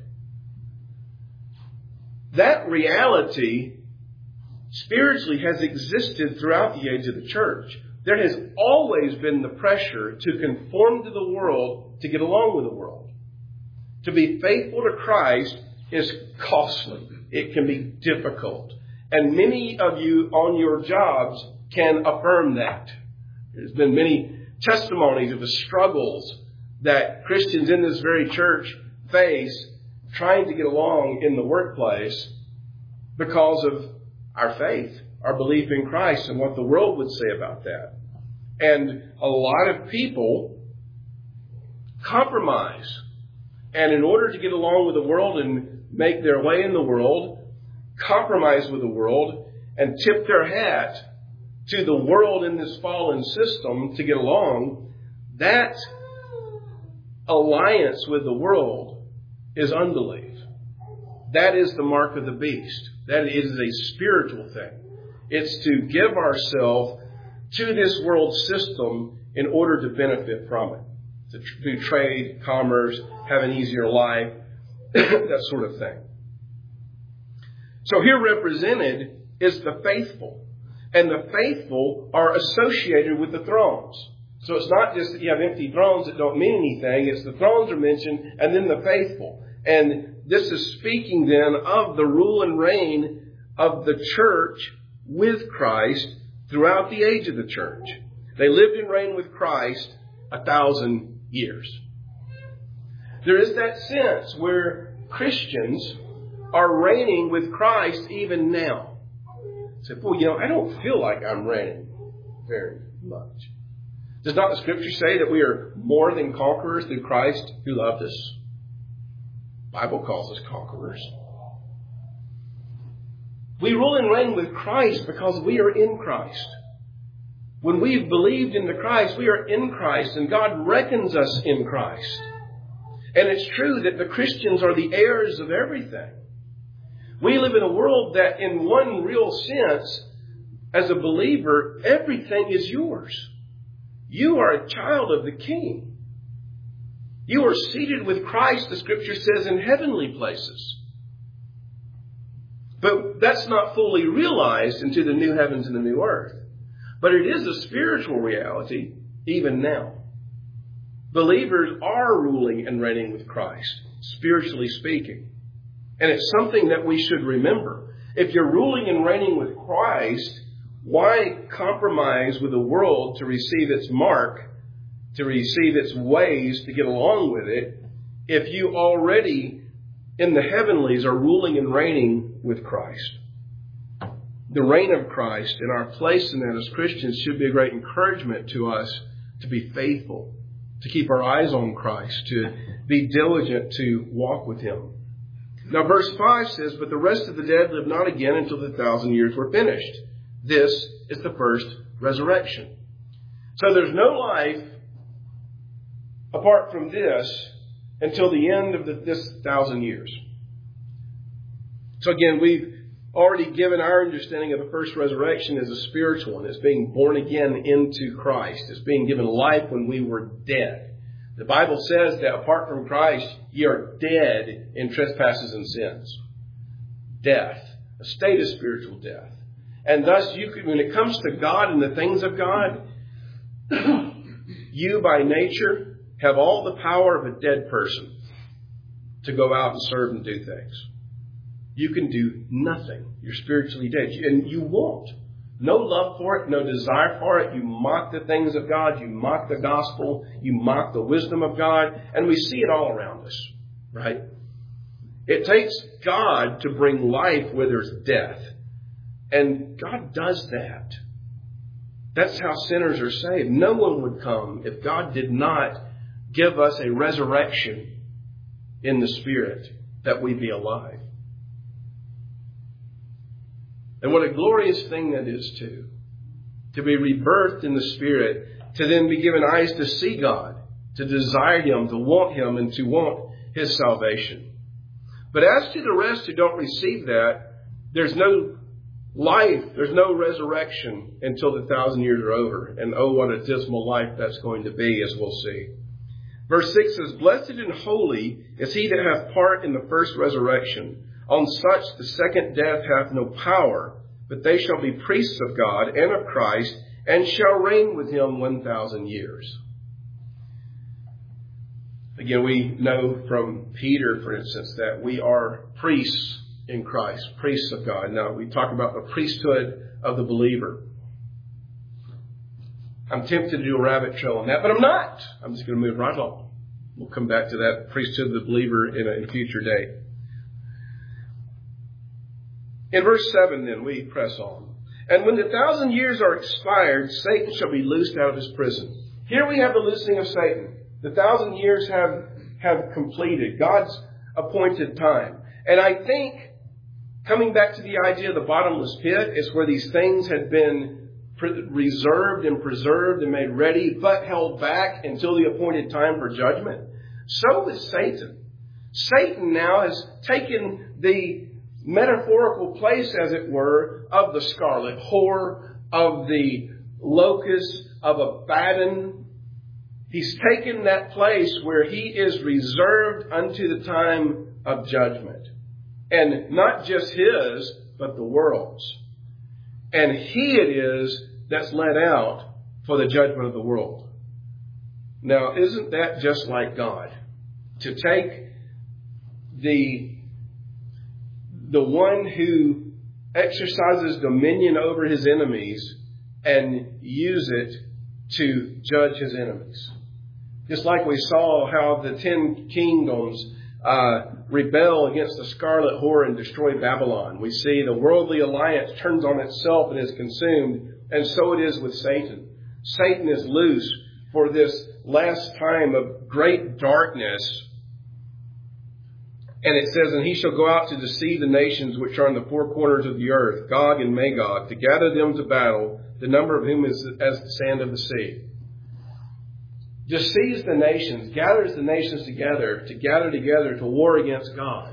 [SPEAKER 1] That reality spiritually has existed throughout the age of the church. There has always been the pressure to conform to the world to get along with the world. To be faithful to Christ is costly. It can be difficult. And many of you on your jobs can affirm that. There's been many testimonies of the struggles that Christians in this very church face trying to get along in the workplace because of our faith, our belief in Christ, and what the world would say about that. And a lot of people compromise. And in order to get along with the world and make their way in the world, compromise with the world and tip their hat to the world in this fallen system to get along, that alliance with the world is unbelief. That is the mark of the beast. That is a spiritual thing. It's to give ourselves to this world system in order to benefit from it. To do trade, commerce, have an easier life, that sort of thing. So here represented is the faithful. And the faithful are associated with the thrones. So it's not just that you have empty thrones that don't mean anything. It's the thrones are mentioned and then the faithful. And this is speaking then of the rule and reign of the church with Christ throughout the age of the church. They lived and reigned with Christ 1,000 years. There is that sense where Christians are reigning with Christ even now. Say, boy, I don't feel like I'm reigning very much. Does not the Scripture say that we are more than conquerors through Christ who loved us? The Bible calls us conquerors. We rule and reign with Christ because we are in Christ. When we've believed in the Christ, we are in Christ, and God reckons us in Christ. And it's true that the Christians are the heirs of everything. We live in a world that in one real sense, as a believer, everything is yours. You are a child of the King. You are seated with Christ, the Scripture says, in heavenly places. But that's not fully realized into the new heavens and the new earth. But it is a spiritual reality even now. Believers are ruling and reigning with Christ, spiritually speaking. And it's something that we should remember. If you're ruling and reigning with Christ, why compromise with the world to receive its mark, to receive its ways, to get along with it, if you already in the heavenlies are ruling and reigning with Christ? The reign of Christ and our place in that as Christians should be a great encouragement to us to be faithful, to keep our eyes on Christ, to be diligent to walk with Him. Now verse 5 says, "But the rest of the dead live not again until the 1,000 years were finished." This is the first resurrection. So there's no life apart from this until the end of this 1,000 years. So again, we've already given our understanding of the first resurrection as a spiritual one, as being born again into Christ, as being given life when we were dead. The Bible says that apart from Christ, ye are dead in trespasses and sins. Death, a state of spiritual death. And thus, when it comes to God and the things of God, you by nature have all the power of a dead person to go out and serve and do things. You can do nothing. You're spiritually dead. And you won't. No love for it, no desire for it. You mock the things of God. You mock the gospel. You mock the wisdom of God. And we see it all around us, right? It takes God to bring life where there's death. And God does that. That's how sinners are saved. No one would come if God did not give us a resurrection in the Spirit that we be alive. And what a glorious thing that is too. To be rebirthed in the Spirit, to then be given eyes to see God, to desire Him, to want Him, and to want His salvation. But as to the rest who don't receive that, there's no life, there's no resurrection until the 1,000 years are over. And oh, what a dismal life that's going to be, as we'll see. Verse 6 says, "Blessed and holy is he that hath part in the first resurrection. On such the second death hath no power, but they shall be priests of God and of Christ, and shall reign with Him 1,000 years." Again, we know from Peter, for instance, that we are priests in Christ, priests of God. Now, we talk about the priesthood of the believer. I'm tempted to do a rabbit trail on that, but I'm not. I'm just going to move right along. We'll come back to that priesthood of the believer in a future day. In verse 7, then, we press on. "And when the 1,000 years are expired, Satan shall be loosed out of his prison." Here we have the loosing of Satan. The 1,000 years have completed God's appointed time. And I think, coming back to the idea of the bottomless pit, is where these things had been reserved and preserved and made ready, but held back until the appointed time for judgment. So is Satan. Satan now has taken the metaphorical place, as it were, of the scarlet whore, of the locust, of Abaddon. He's taken that place where he is reserved unto the time of judgment. And not just his, but the world's. And he it is that's led out for the judgment of the world. Now, isn't that just like God? To take the one who exercises dominion over his enemies and use it to judge his enemies. Just like we saw how the 10 kingdoms rebel against the scarlet whore and destroy Babylon. We see the worldly alliance turns on itself and is consumed, and so it is with Satan. Satan is loose for this last time of great darkness. And it says, "And he shall go out to deceive the nations which are in the four corners of the earth, Gog and Magog, to gather them to battle, the number of whom is as the sand of the sea." Deceives the nations, gathers the nations together to gather together to war against God.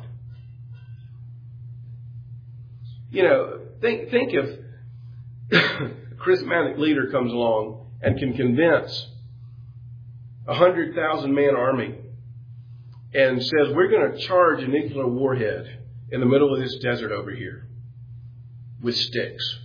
[SPEAKER 1] You know, think if a charismatic leader comes along and can convince 100,000 man army and says, "We're going to charge a nuclear warhead in the middle of this desert over here with sticks."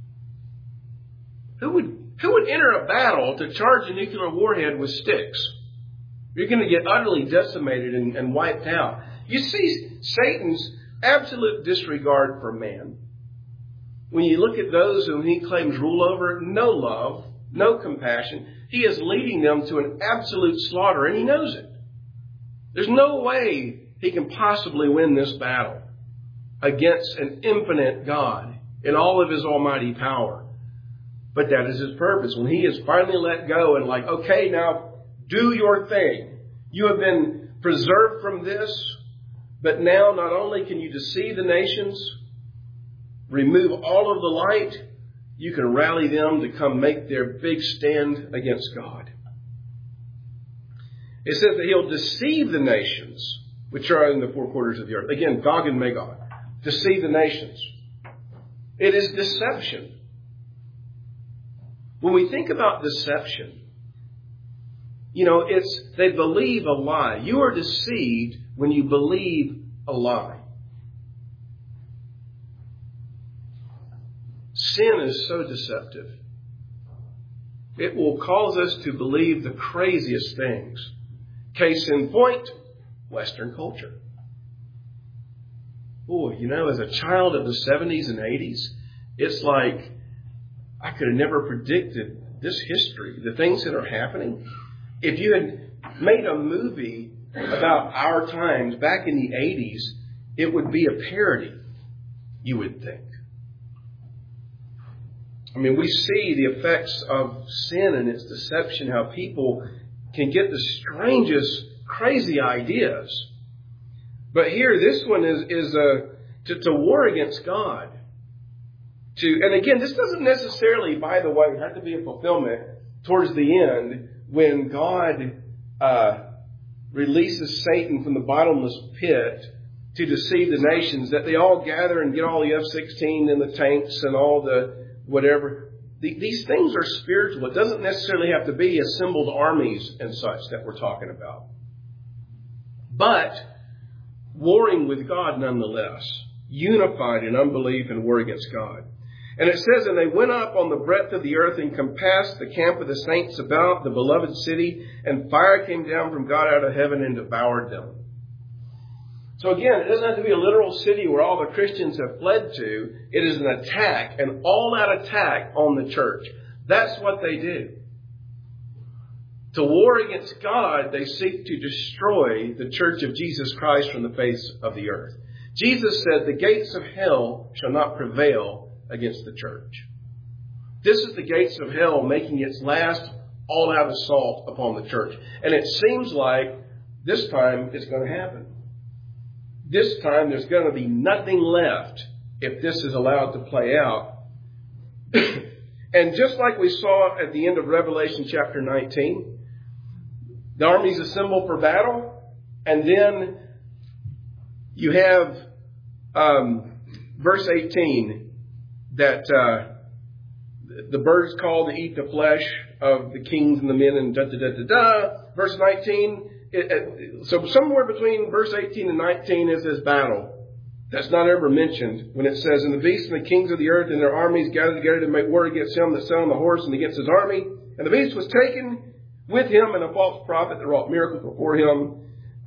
[SPEAKER 1] Who would enter a battle to charge a nuclear warhead with sticks? You're going to get utterly decimated and wiped out. You see Satan's absolute disregard for man. when you look at those whom he claims rule over, no love, no compassion. He is leading them to an absolute slaughter, and he knows it. There's no way he can possibly win this battle against an infinite God in all of his almighty power. But that is his purpose. When he is finally let go and like, okay, now do your thing. You have been preserved from this, but now not only can you deceive the nations, remove all of the light, you can rally them to come make their big stand against God. It says that he'll deceive the nations which are in the four quarters of the earth. Again, Gog and Magog. Deceive the nations. It is deception. When we think about deception, it's they believe a lie. You are deceived when you believe a lie. Sin is so deceptive. It will cause us to believe the craziest things. Case in point, Western culture. Boy, as a child of the 70s and 80s, it's like I could have never predicted this history, the things that are happening. If you had made a movie about our times back in the 80s, it would be a parody, you would think. I mean, we see the effects of sin and its deception, how people can get the strangest, crazy ideas. But here, this one is to war against God. And again, this doesn't necessarily, by the way, have to be a fulfillment towards the end when God releases Satan from the bottomless pit to deceive the nations, that they all gather and get all the F-16 and the tanks and all the whatever. These things are spiritual. It doesn't necessarily have to be assembled armies and such that we're talking about. But warring with God nonetheless. Unified in unbelief and war against God. And it says, and they went up on the breadth of the earth and compassed the camp of the saints about the beloved city, and fire came down from God out of heaven and devoured them. So again, it doesn't have to be a literal city where all the Christians have fled to. It is an attack, an all-out attack on the church. That's what they do. To war against God, they seek to destroy the church of Jesus Christ from the face of the earth. Jesus said, the gates of hell shall not prevail against the church. This is the gates of hell making its last all-out assault upon the church. And it seems like this time it's going to happen. This time there's going to be nothing left if this is allowed to play out. And just like we saw at the end of Revelation chapter 19, the armies assemble for battle, and then you have verse 18 that the birds call to eat the flesh of the kings and the men and da-da-da-da-da. Verse 19, so somewhere between verse 18 and 19 is this battle. That's not ever mentioned when it says, and the beasts and the kings of the earth and their armies gathered together to make war against him that sat on the horse and against his army. And the beast was taken with him and a false prophet that wrought miracles before him.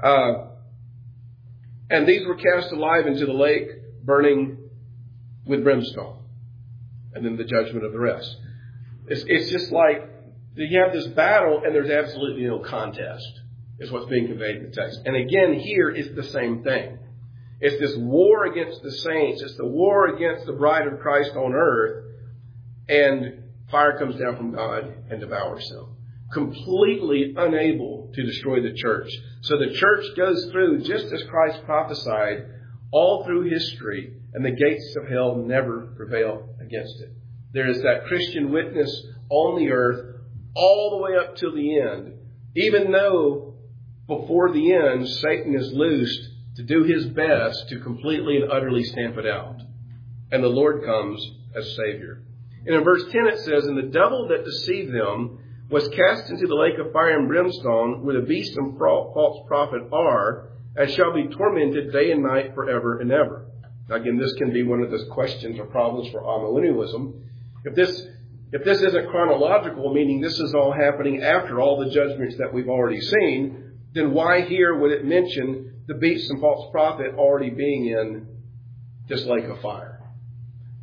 [SPEAKER 1] And these were cast alive into the lake, burning with brimstone. And then the judgment of the rest. It's just like you have this battle and there's absolutely no contest, is what's being conveyed in the text. And again, here it's the same thing. It's this war against the saints. It's the war against the bride of Christ on earth. And fire comes down from God and devours them. Completely unable to destroy the church. So the church goes through, just as Christ prophesied, all through history, and the gates of hell never prevail against it. There is that Christian witness on the earth all the way up till the end, even though before the end Satan is loosed to do his best to completely and utterly stamp it out. And the Lord comes as Savior. And in verse 10 it says, and the devil that deceived them was cast into the lake of fire and brimstone, where the beast and false prophet are, and shall be tormented day and night forever and ever. Now again, this can be one of those questions or problems for amillennialism. If this isn't chronological, meaning this is all happening after all the judgments that we've already seen, then why here would it mention the beast and false prophet already being in this lake of fire?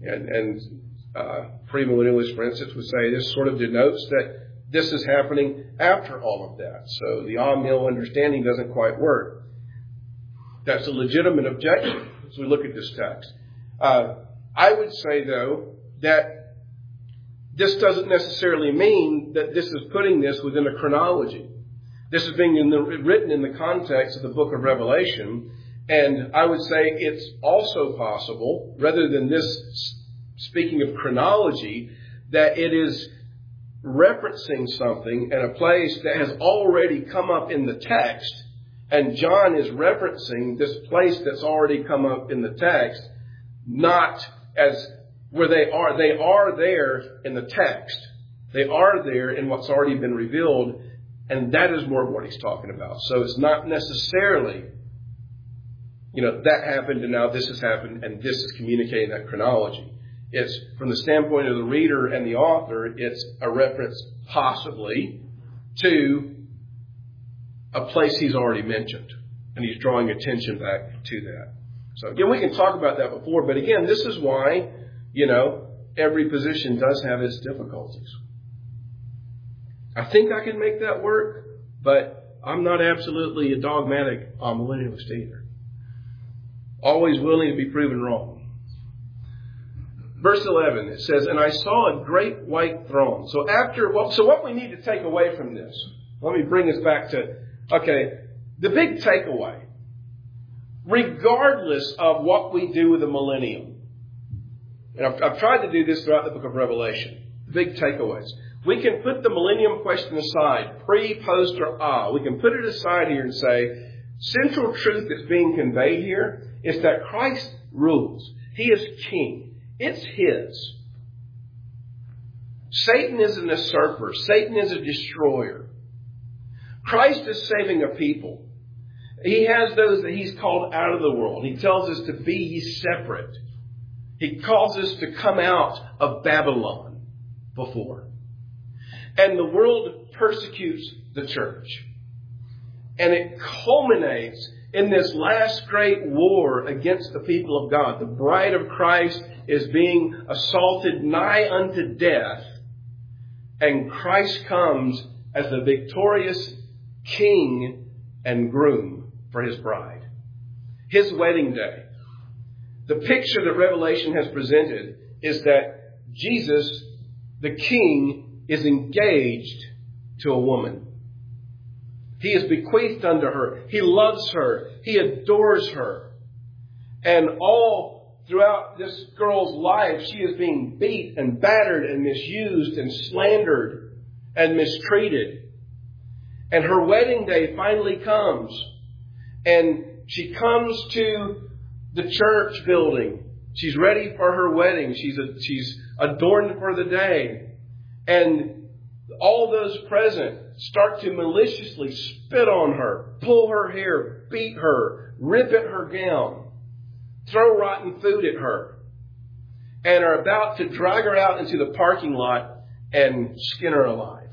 [SPEAKER 1] And premillennialists, for instance, would say this sort of denotes that this is happening after all of that. So the amill understanding doesn't quite work. That's a legitimate objection as we look at this text. I would say, though, that this doesn't necessarily mean that this is putting this within a chronology. This is being written in the context of the book of Revelation. And I would say it's also possible, rather than this speaking of chronology, that it is referencing something in a place that has already come up in the text. And John is referencing this place that's already come up in the text, not as where they are. They are there in the text. They are there in what's already been revealed. And that is more of what he's talking about. So it's not necessarily, that happened and now this has happened and this is communicating that chronology. It's from the standpoint of the reader and the author, it's a reference possibly to a place he's already mentioned. And he's drawing attention back to that. So again, we can talk about that before, but again, this is why, every position does have its difficulties. I think I can make that work, but I'm not absolutely a dogmatic millennialist either. Always willing to be proven wrong. Verse 11, it says, "And I saw a great white throne." So what we need to take away from this, let me bring us back to, the big takeaway. Regardless of what we do with the millennium, and I've tried to do this throughout the book of Revelation, big takeaways. We can put the millennium question aside, pre, post, or We can put it aside here and say, central truth that's being conveyed here is that Christ rules. He is king. It's his. Satan is an usurper. Satan is a destroyer. Christ is saving a people. He has those that he's called out of the world. He tells us to be ye separate. He calls us to come out of Babylon before. And the world persecutes the church. And it culminates in this last great war against the people of God. The bride of Christ is being assaulted nigh unto death. And Christ comes as the victorious king and groom for his bride. His wedding day. The picture that Revelation has presented is that Jesus, the king, is engaged to a woman. He is bequeathed unto her. He loves her. He adores her. And all throughout this girl's life, she is being beat and battered and misused and slandered and mistreated. And her wedding day finally comes. And she comes to the church building. She's ready for her wedding. She's adorned for the day. And all those present start to maliciously spit on her, pull her hair, beat her, rip at her gown, throw rotten food at her, and are about to drag her out into the parking lot and skin her alive.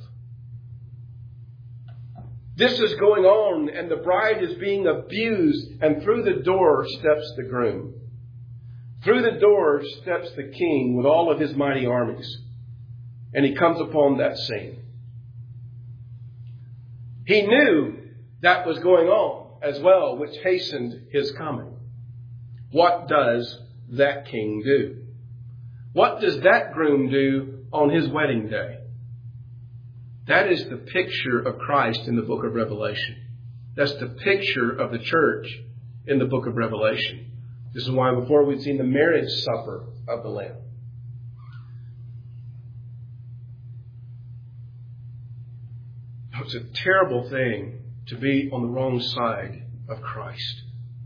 [SPEAKER 1] This is going on, and the bride is being abused, and through the door steps the groom. Through the door steps the king with all of his mighty armies. And he comes upon that scene. He knew that was going on as well, which hastened his coming. What does that king do? What does that groom do on his wedding day? That is the picture of Christ in the book of Revelation. That's the picture of the church in the book of Revelation. This is why before we'd seen the marriage supper of the Lamb. It's a terrible thing to be on the wrong side of Christ.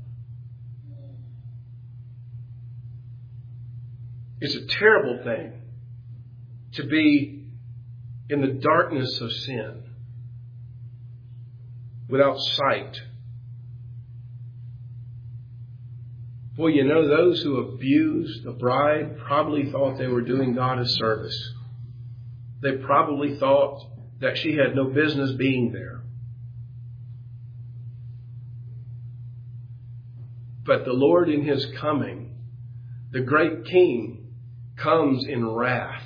[SPEAKER 1] It's a terrible thing to be in the darkness of sin, without sight. Boy, those who abused the bride probably thought they were doing God a service. They probably thought that she had no business being there. But the Lord in his coming, the great King, comes in wrath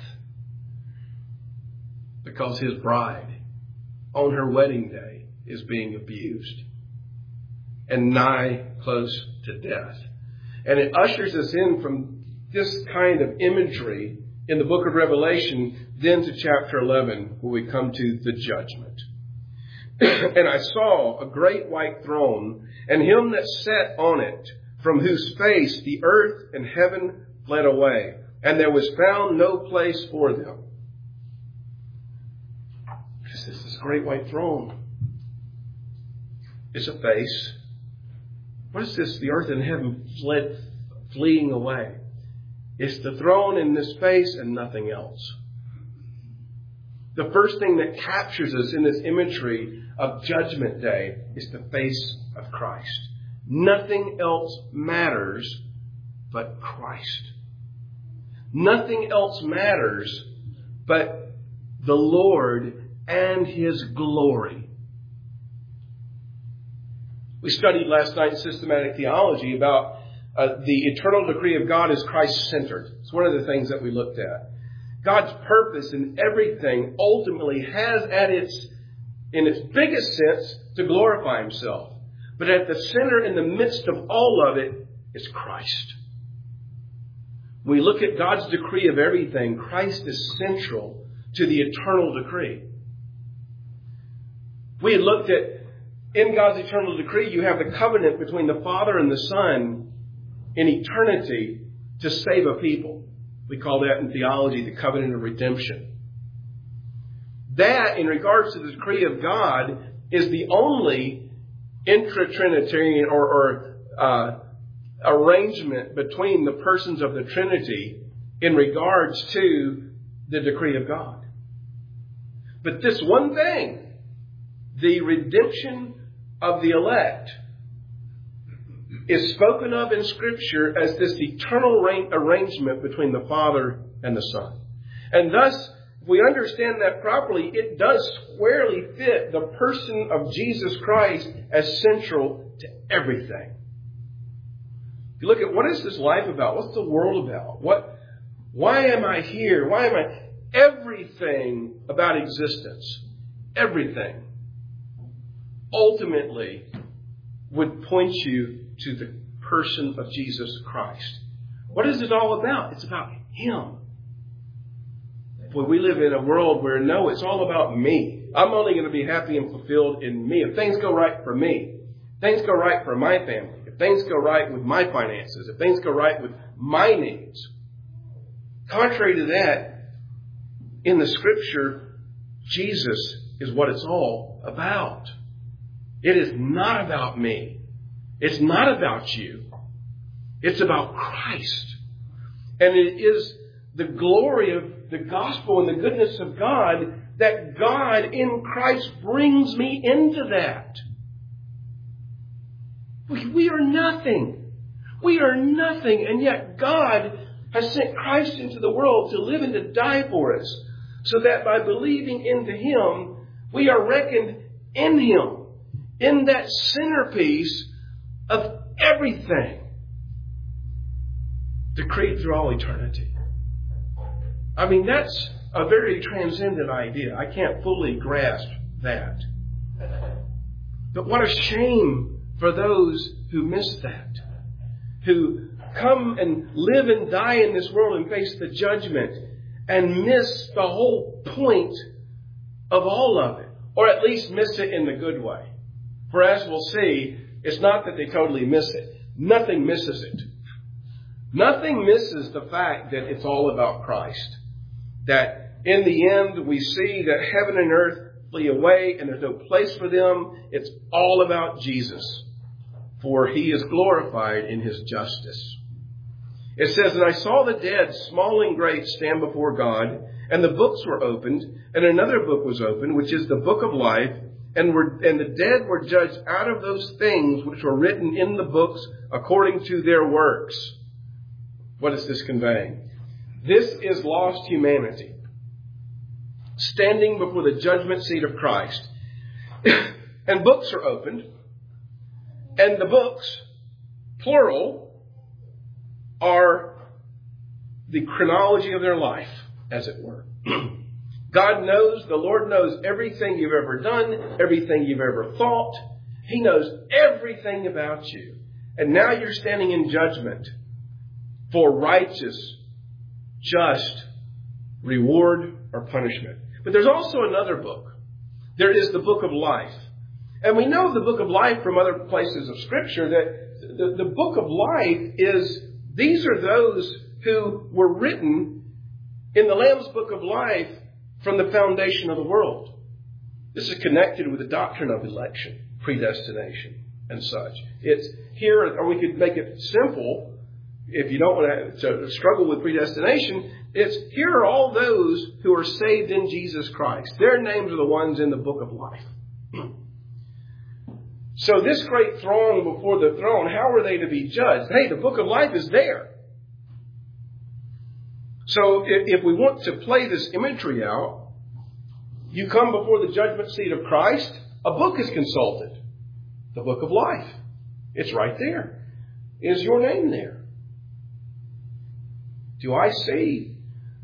[SPEAKER 1] because his bride on her wedding day is being abused and nigh close to death. And it ushers us in from this kind of imagery in the book of Revelation, then to chapter 11, where we come to the judgment. And I saw a great white throne, and him that sat on it, from whose face the earth and heaven fled away, and there was found no place for them. This is this great white throne. It's a face. What is this? The earth and heaven fleeing away. It's the throne in this face and nothing else. The first thing that captures us in this imagery of Judgment Day is the face of Christ. Nothing else matters but Christ. Nothing else matters but the Lord and His glory. We studied last night in systematic theology about the eternal decree of God is Christ-centered. It's one of the things that we looked at. God's purpose in everything ultimately has in its biggest sense, to glorify Himself. But at the center, in the midst of all of it, is Christ. When we look at God's decree of everything, Christ is central to the eternal decree. We had looked at, in God's eternal decree, you have the covenant between the Father and the Son in eternity to save a people. We call that in theology the covenant of redemption. That, in regards to the decree of God, is the only intra-Trinitarian or arrangement between the persons of the Trinity in regards to the decree of God. But this one thing, the redemption of the elect, is spoken of in Scripture as this eternal arrangement between the Father and the Son. And thus, if we understand that properly, it does squarely fit the person of Jesus Christ as central to everything. If you look at what is this life about? What's the world about? Why am I here? Everything about existence, everything, ultimately would point you to the person of Jesus Christ. What is it all about? It's about Him. Boy, we live in a world where, no, it's all about me. I'm only going to be happy and fulfilled in me. If things go right for me, if things go right for my family, if things go right with my finances, if things go right with my needs. Contrary to that, in the Scripture, Jesus is what it's all about. It is not about me. It's not about you. It's about Christ. And it is the glory of the gospel and the goodness of God that God in Christ brings me into that. We are nothing. We are nothing. And yet God has sent Christ into the world to live and to die for us, so that by believing into Him, we are reckoned in Him, in that centerpiece of everything decreed through all eternity. I mean, that's a very transcendent idea. I can't fully grasp that. But what a shame for those who miss that, who come and live and die in this world and face the judgment and miss the whole point of all of it, or at least miss it in the good way. For as we'll see, it's not that they totally miss it. Nothing misses it. Nothing misses the fact that it's all about Christ. That in the end we see that heaven and earth flee away and there's no place for them. It's all about Jesus, for He is glorified in His justice. It says, "And I saw the dead, small and great, stand before God, and the books were opened, and another book was opened, which is the book of life, and the dead were judged out of those things which were written in the books according to their works." What is this conveying? This is lost humanity standing before the judgment seat of Christ. And books are opened. And the books, plural, are the chronology of their life, as it were. God knows, the Lord knows everything you've ever done, everything you've ever thought. He knows everything about you. And now you're standing in judgment for righteous, just reward or punishment. But there's also another book. There is the book of life. And we know the book of life from other places of Scripture that the book of life these are those who were written in the Lamb's book of life from the foundation of the world. This is connected with the doctrine of election, predestination, and such. It's here, or we could make it simple, if you don't want to struggle with predestination, it's here are all those who are saved in Jesus Christ. Their names are the ones in the book of life. So this great throng before the throne, how are they to be judged? Hey, the book of life is there. So if we want to play this imagery out, you come before the judgment seat of Christ, a book is consulted. The book of life. It's right there. Is your name there? Do I see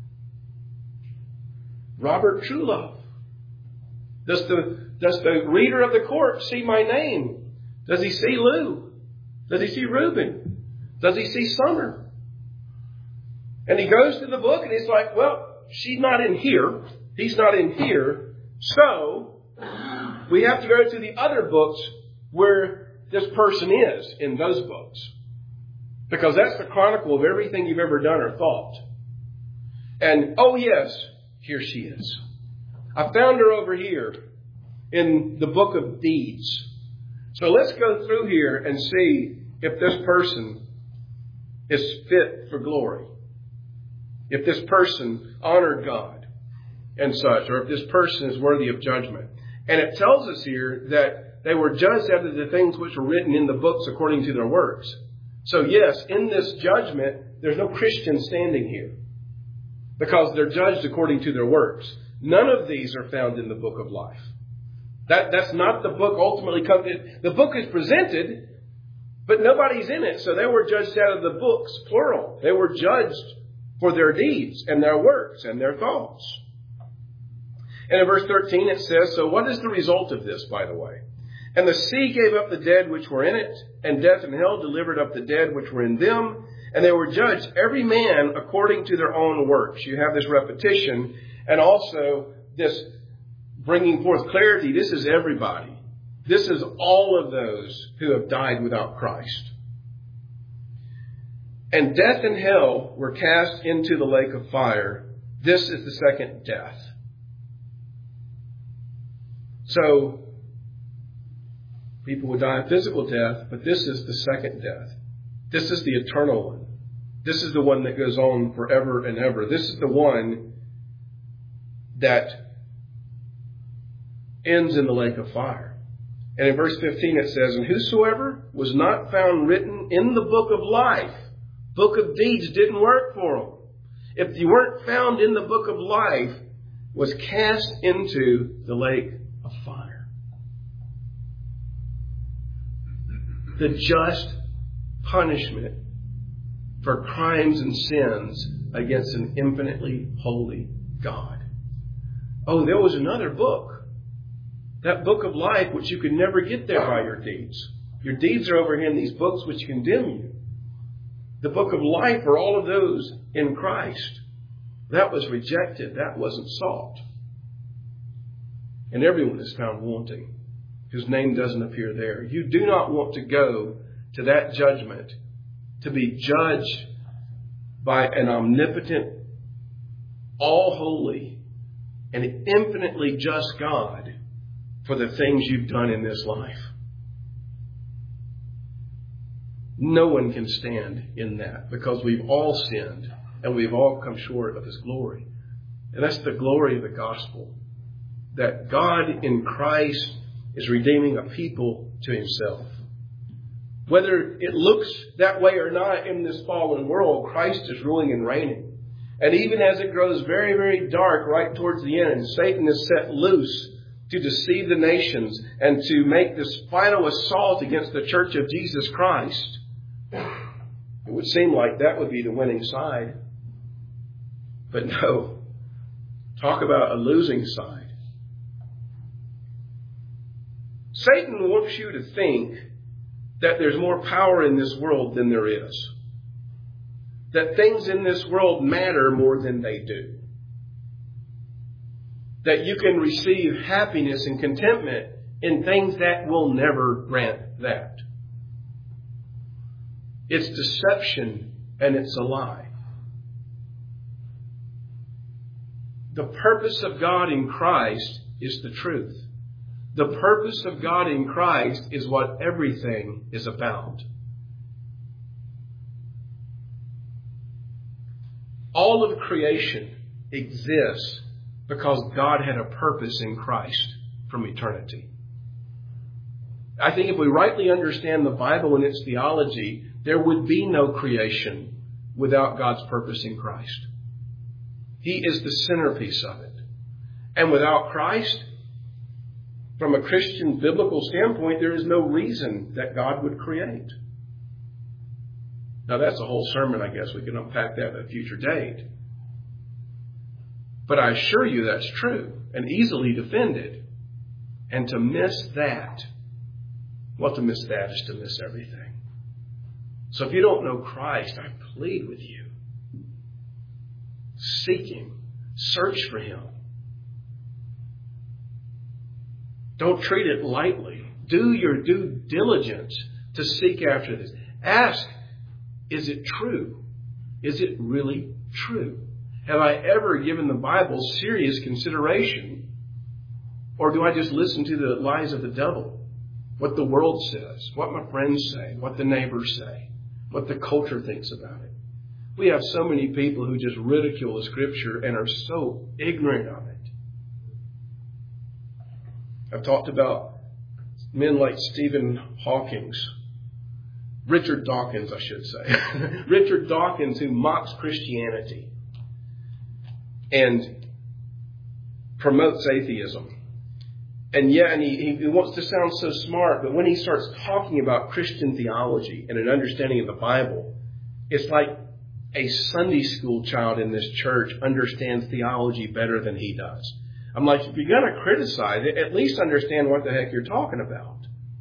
[SPEAKER 1] Robert Truelove? Does the reader of the court see my name? Does he see Lou? Does he see Reuben? Does he see Summer? And he goes to the book and he's like, well, she's not in here. He's not in here. So we have to go to the other books where this person is in those books. Because that's the chronicle of everything you've ever done or thought. And, oh yes, here she is. I found her over here in the book of deeds. So let's go through here and see if this person is fit for glory. If this person honored God and such, or if this person is worthy of judgment. And it tells us here that they were judged after the things which were written in the books according to their works. So yes, in this judgment, there's no Christian standing here because they're judged according to their works. None of these are found in the book of life. That's not the book ultimately comes in. The book is presented, but nobody's in it. So they were judged out of the books, plural. They were judged for their deeds and their works and their thoughts. And in verse 13 it says, so what is the result of this, by the way? And the sea gave up the dead which were in it, and death and hell delivered up the dead which were in them, and they were judged, every man according to their own works. You have this repetition, and also this bringing forth clarity. This is everybody. This is all of those who have died without Christ. And death and hell were cast into the lake of fire. This is the second death. So, people would die a physical death, but this is the second death. This is the eternal one. This is the one that goes on forever and ever. This is the one that ends in the lake of fire. And in verse 15 it says, and whosoever was not found written in the book of life, book of deeds didn't work for them. If you weren't found in the book of life, was cast into the lake of fire. The just punishment for crimes and sins against an infinitely holy God. Oh, there was another book. That book of life, which you could never get there by your deeds. Your deeds are over here in these books which condemn you. The book of life are all of those in Christ. That was rejected. That wasn't sought. And everyone is found wanting, whose name doesn't appear there. You do not want to go to that judgment to be judged by an omnipotent, all-holy, and infinitely just God for the things you've done in this life. No one can stand in that because we've all sinned and we've all come short of His glory. And that's the glory of the gospel. That God in Christ is redeeming a people to Himself. Whether it looks that way or not in this fallen world, Christ is ruling and reigning. And even as it grows very, very dark right towards the end, Satan is set loose to deceive the nations and to make this final assault against the church of Jesus Christ. It would seem like that would be the winning side. But no, talk about a losing side. Satan wants you to think that there's more power in this world than there is. That things in this world matter more than they do. That you can receive happiness and contentment in things that will never grant that. It's deception and it's a lie. The purpose of God in Christ is the truth. The purpose of God in Christ is what everything is about. All of creation exists because God had a purpose in Christ from eternity. I think if we rightly understand the Bible and its theology, there would be no creation without God's purpose in Christ. He is the centerpiece of it. And without Christ, from a Christian biblical standpoint, there is no reason that God would create. Now that's a whole sermon, I guess. We can unpack that at a future date. But I assure you that's true and easily defended. And to miss that, well, to miss that is to miss everything. So if you don't know Christ, I plead with you. Seek Him. Search for Him. Don't treat it lightly. Do your due diligence to seek after this. Ask, is it true? Is it really true? Have I ever given the Bible serious consideration? Or do I just listen to the lies of the devil? What the world says, what my friends say, what the neighbors say, what the culture thinks about it. We have so many people who just ridicule the Scripture and are so ignorant of it. I've talked about men like Stephen Hawking, Richard Dawkins, I should say. Richard Dawkins, who mocks Christianity and promotes atheism. And he wants to sound so smart, but when he starts talking about Christian theology and an understanding of the Bible, it's like a Sunday school child in this church understands theology better than he does. I'm like, if you're going to criticize it, at least understand what the heck you're talking about.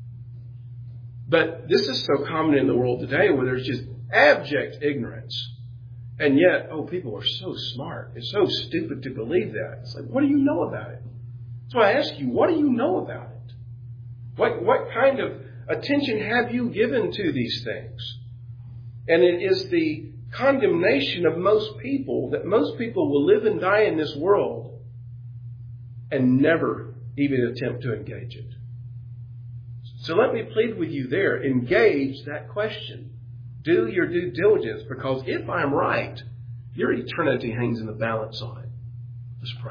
[SPEAKER 1] But this is so common in the world today where there's just abject ignorance. And yet, people are so smart. It's so stupid to believe that. It's like, what do you know about it? So I ask you, what do you know about it? What kind of attention have you given to these things? And it is the condemnation of most people that most people will live and die in this world and never even attempt to engage it. So let me plead with you there. Engage that question. Do your due diligence, because if I'm right, your eternity hangs in the balance on it. Let's pray.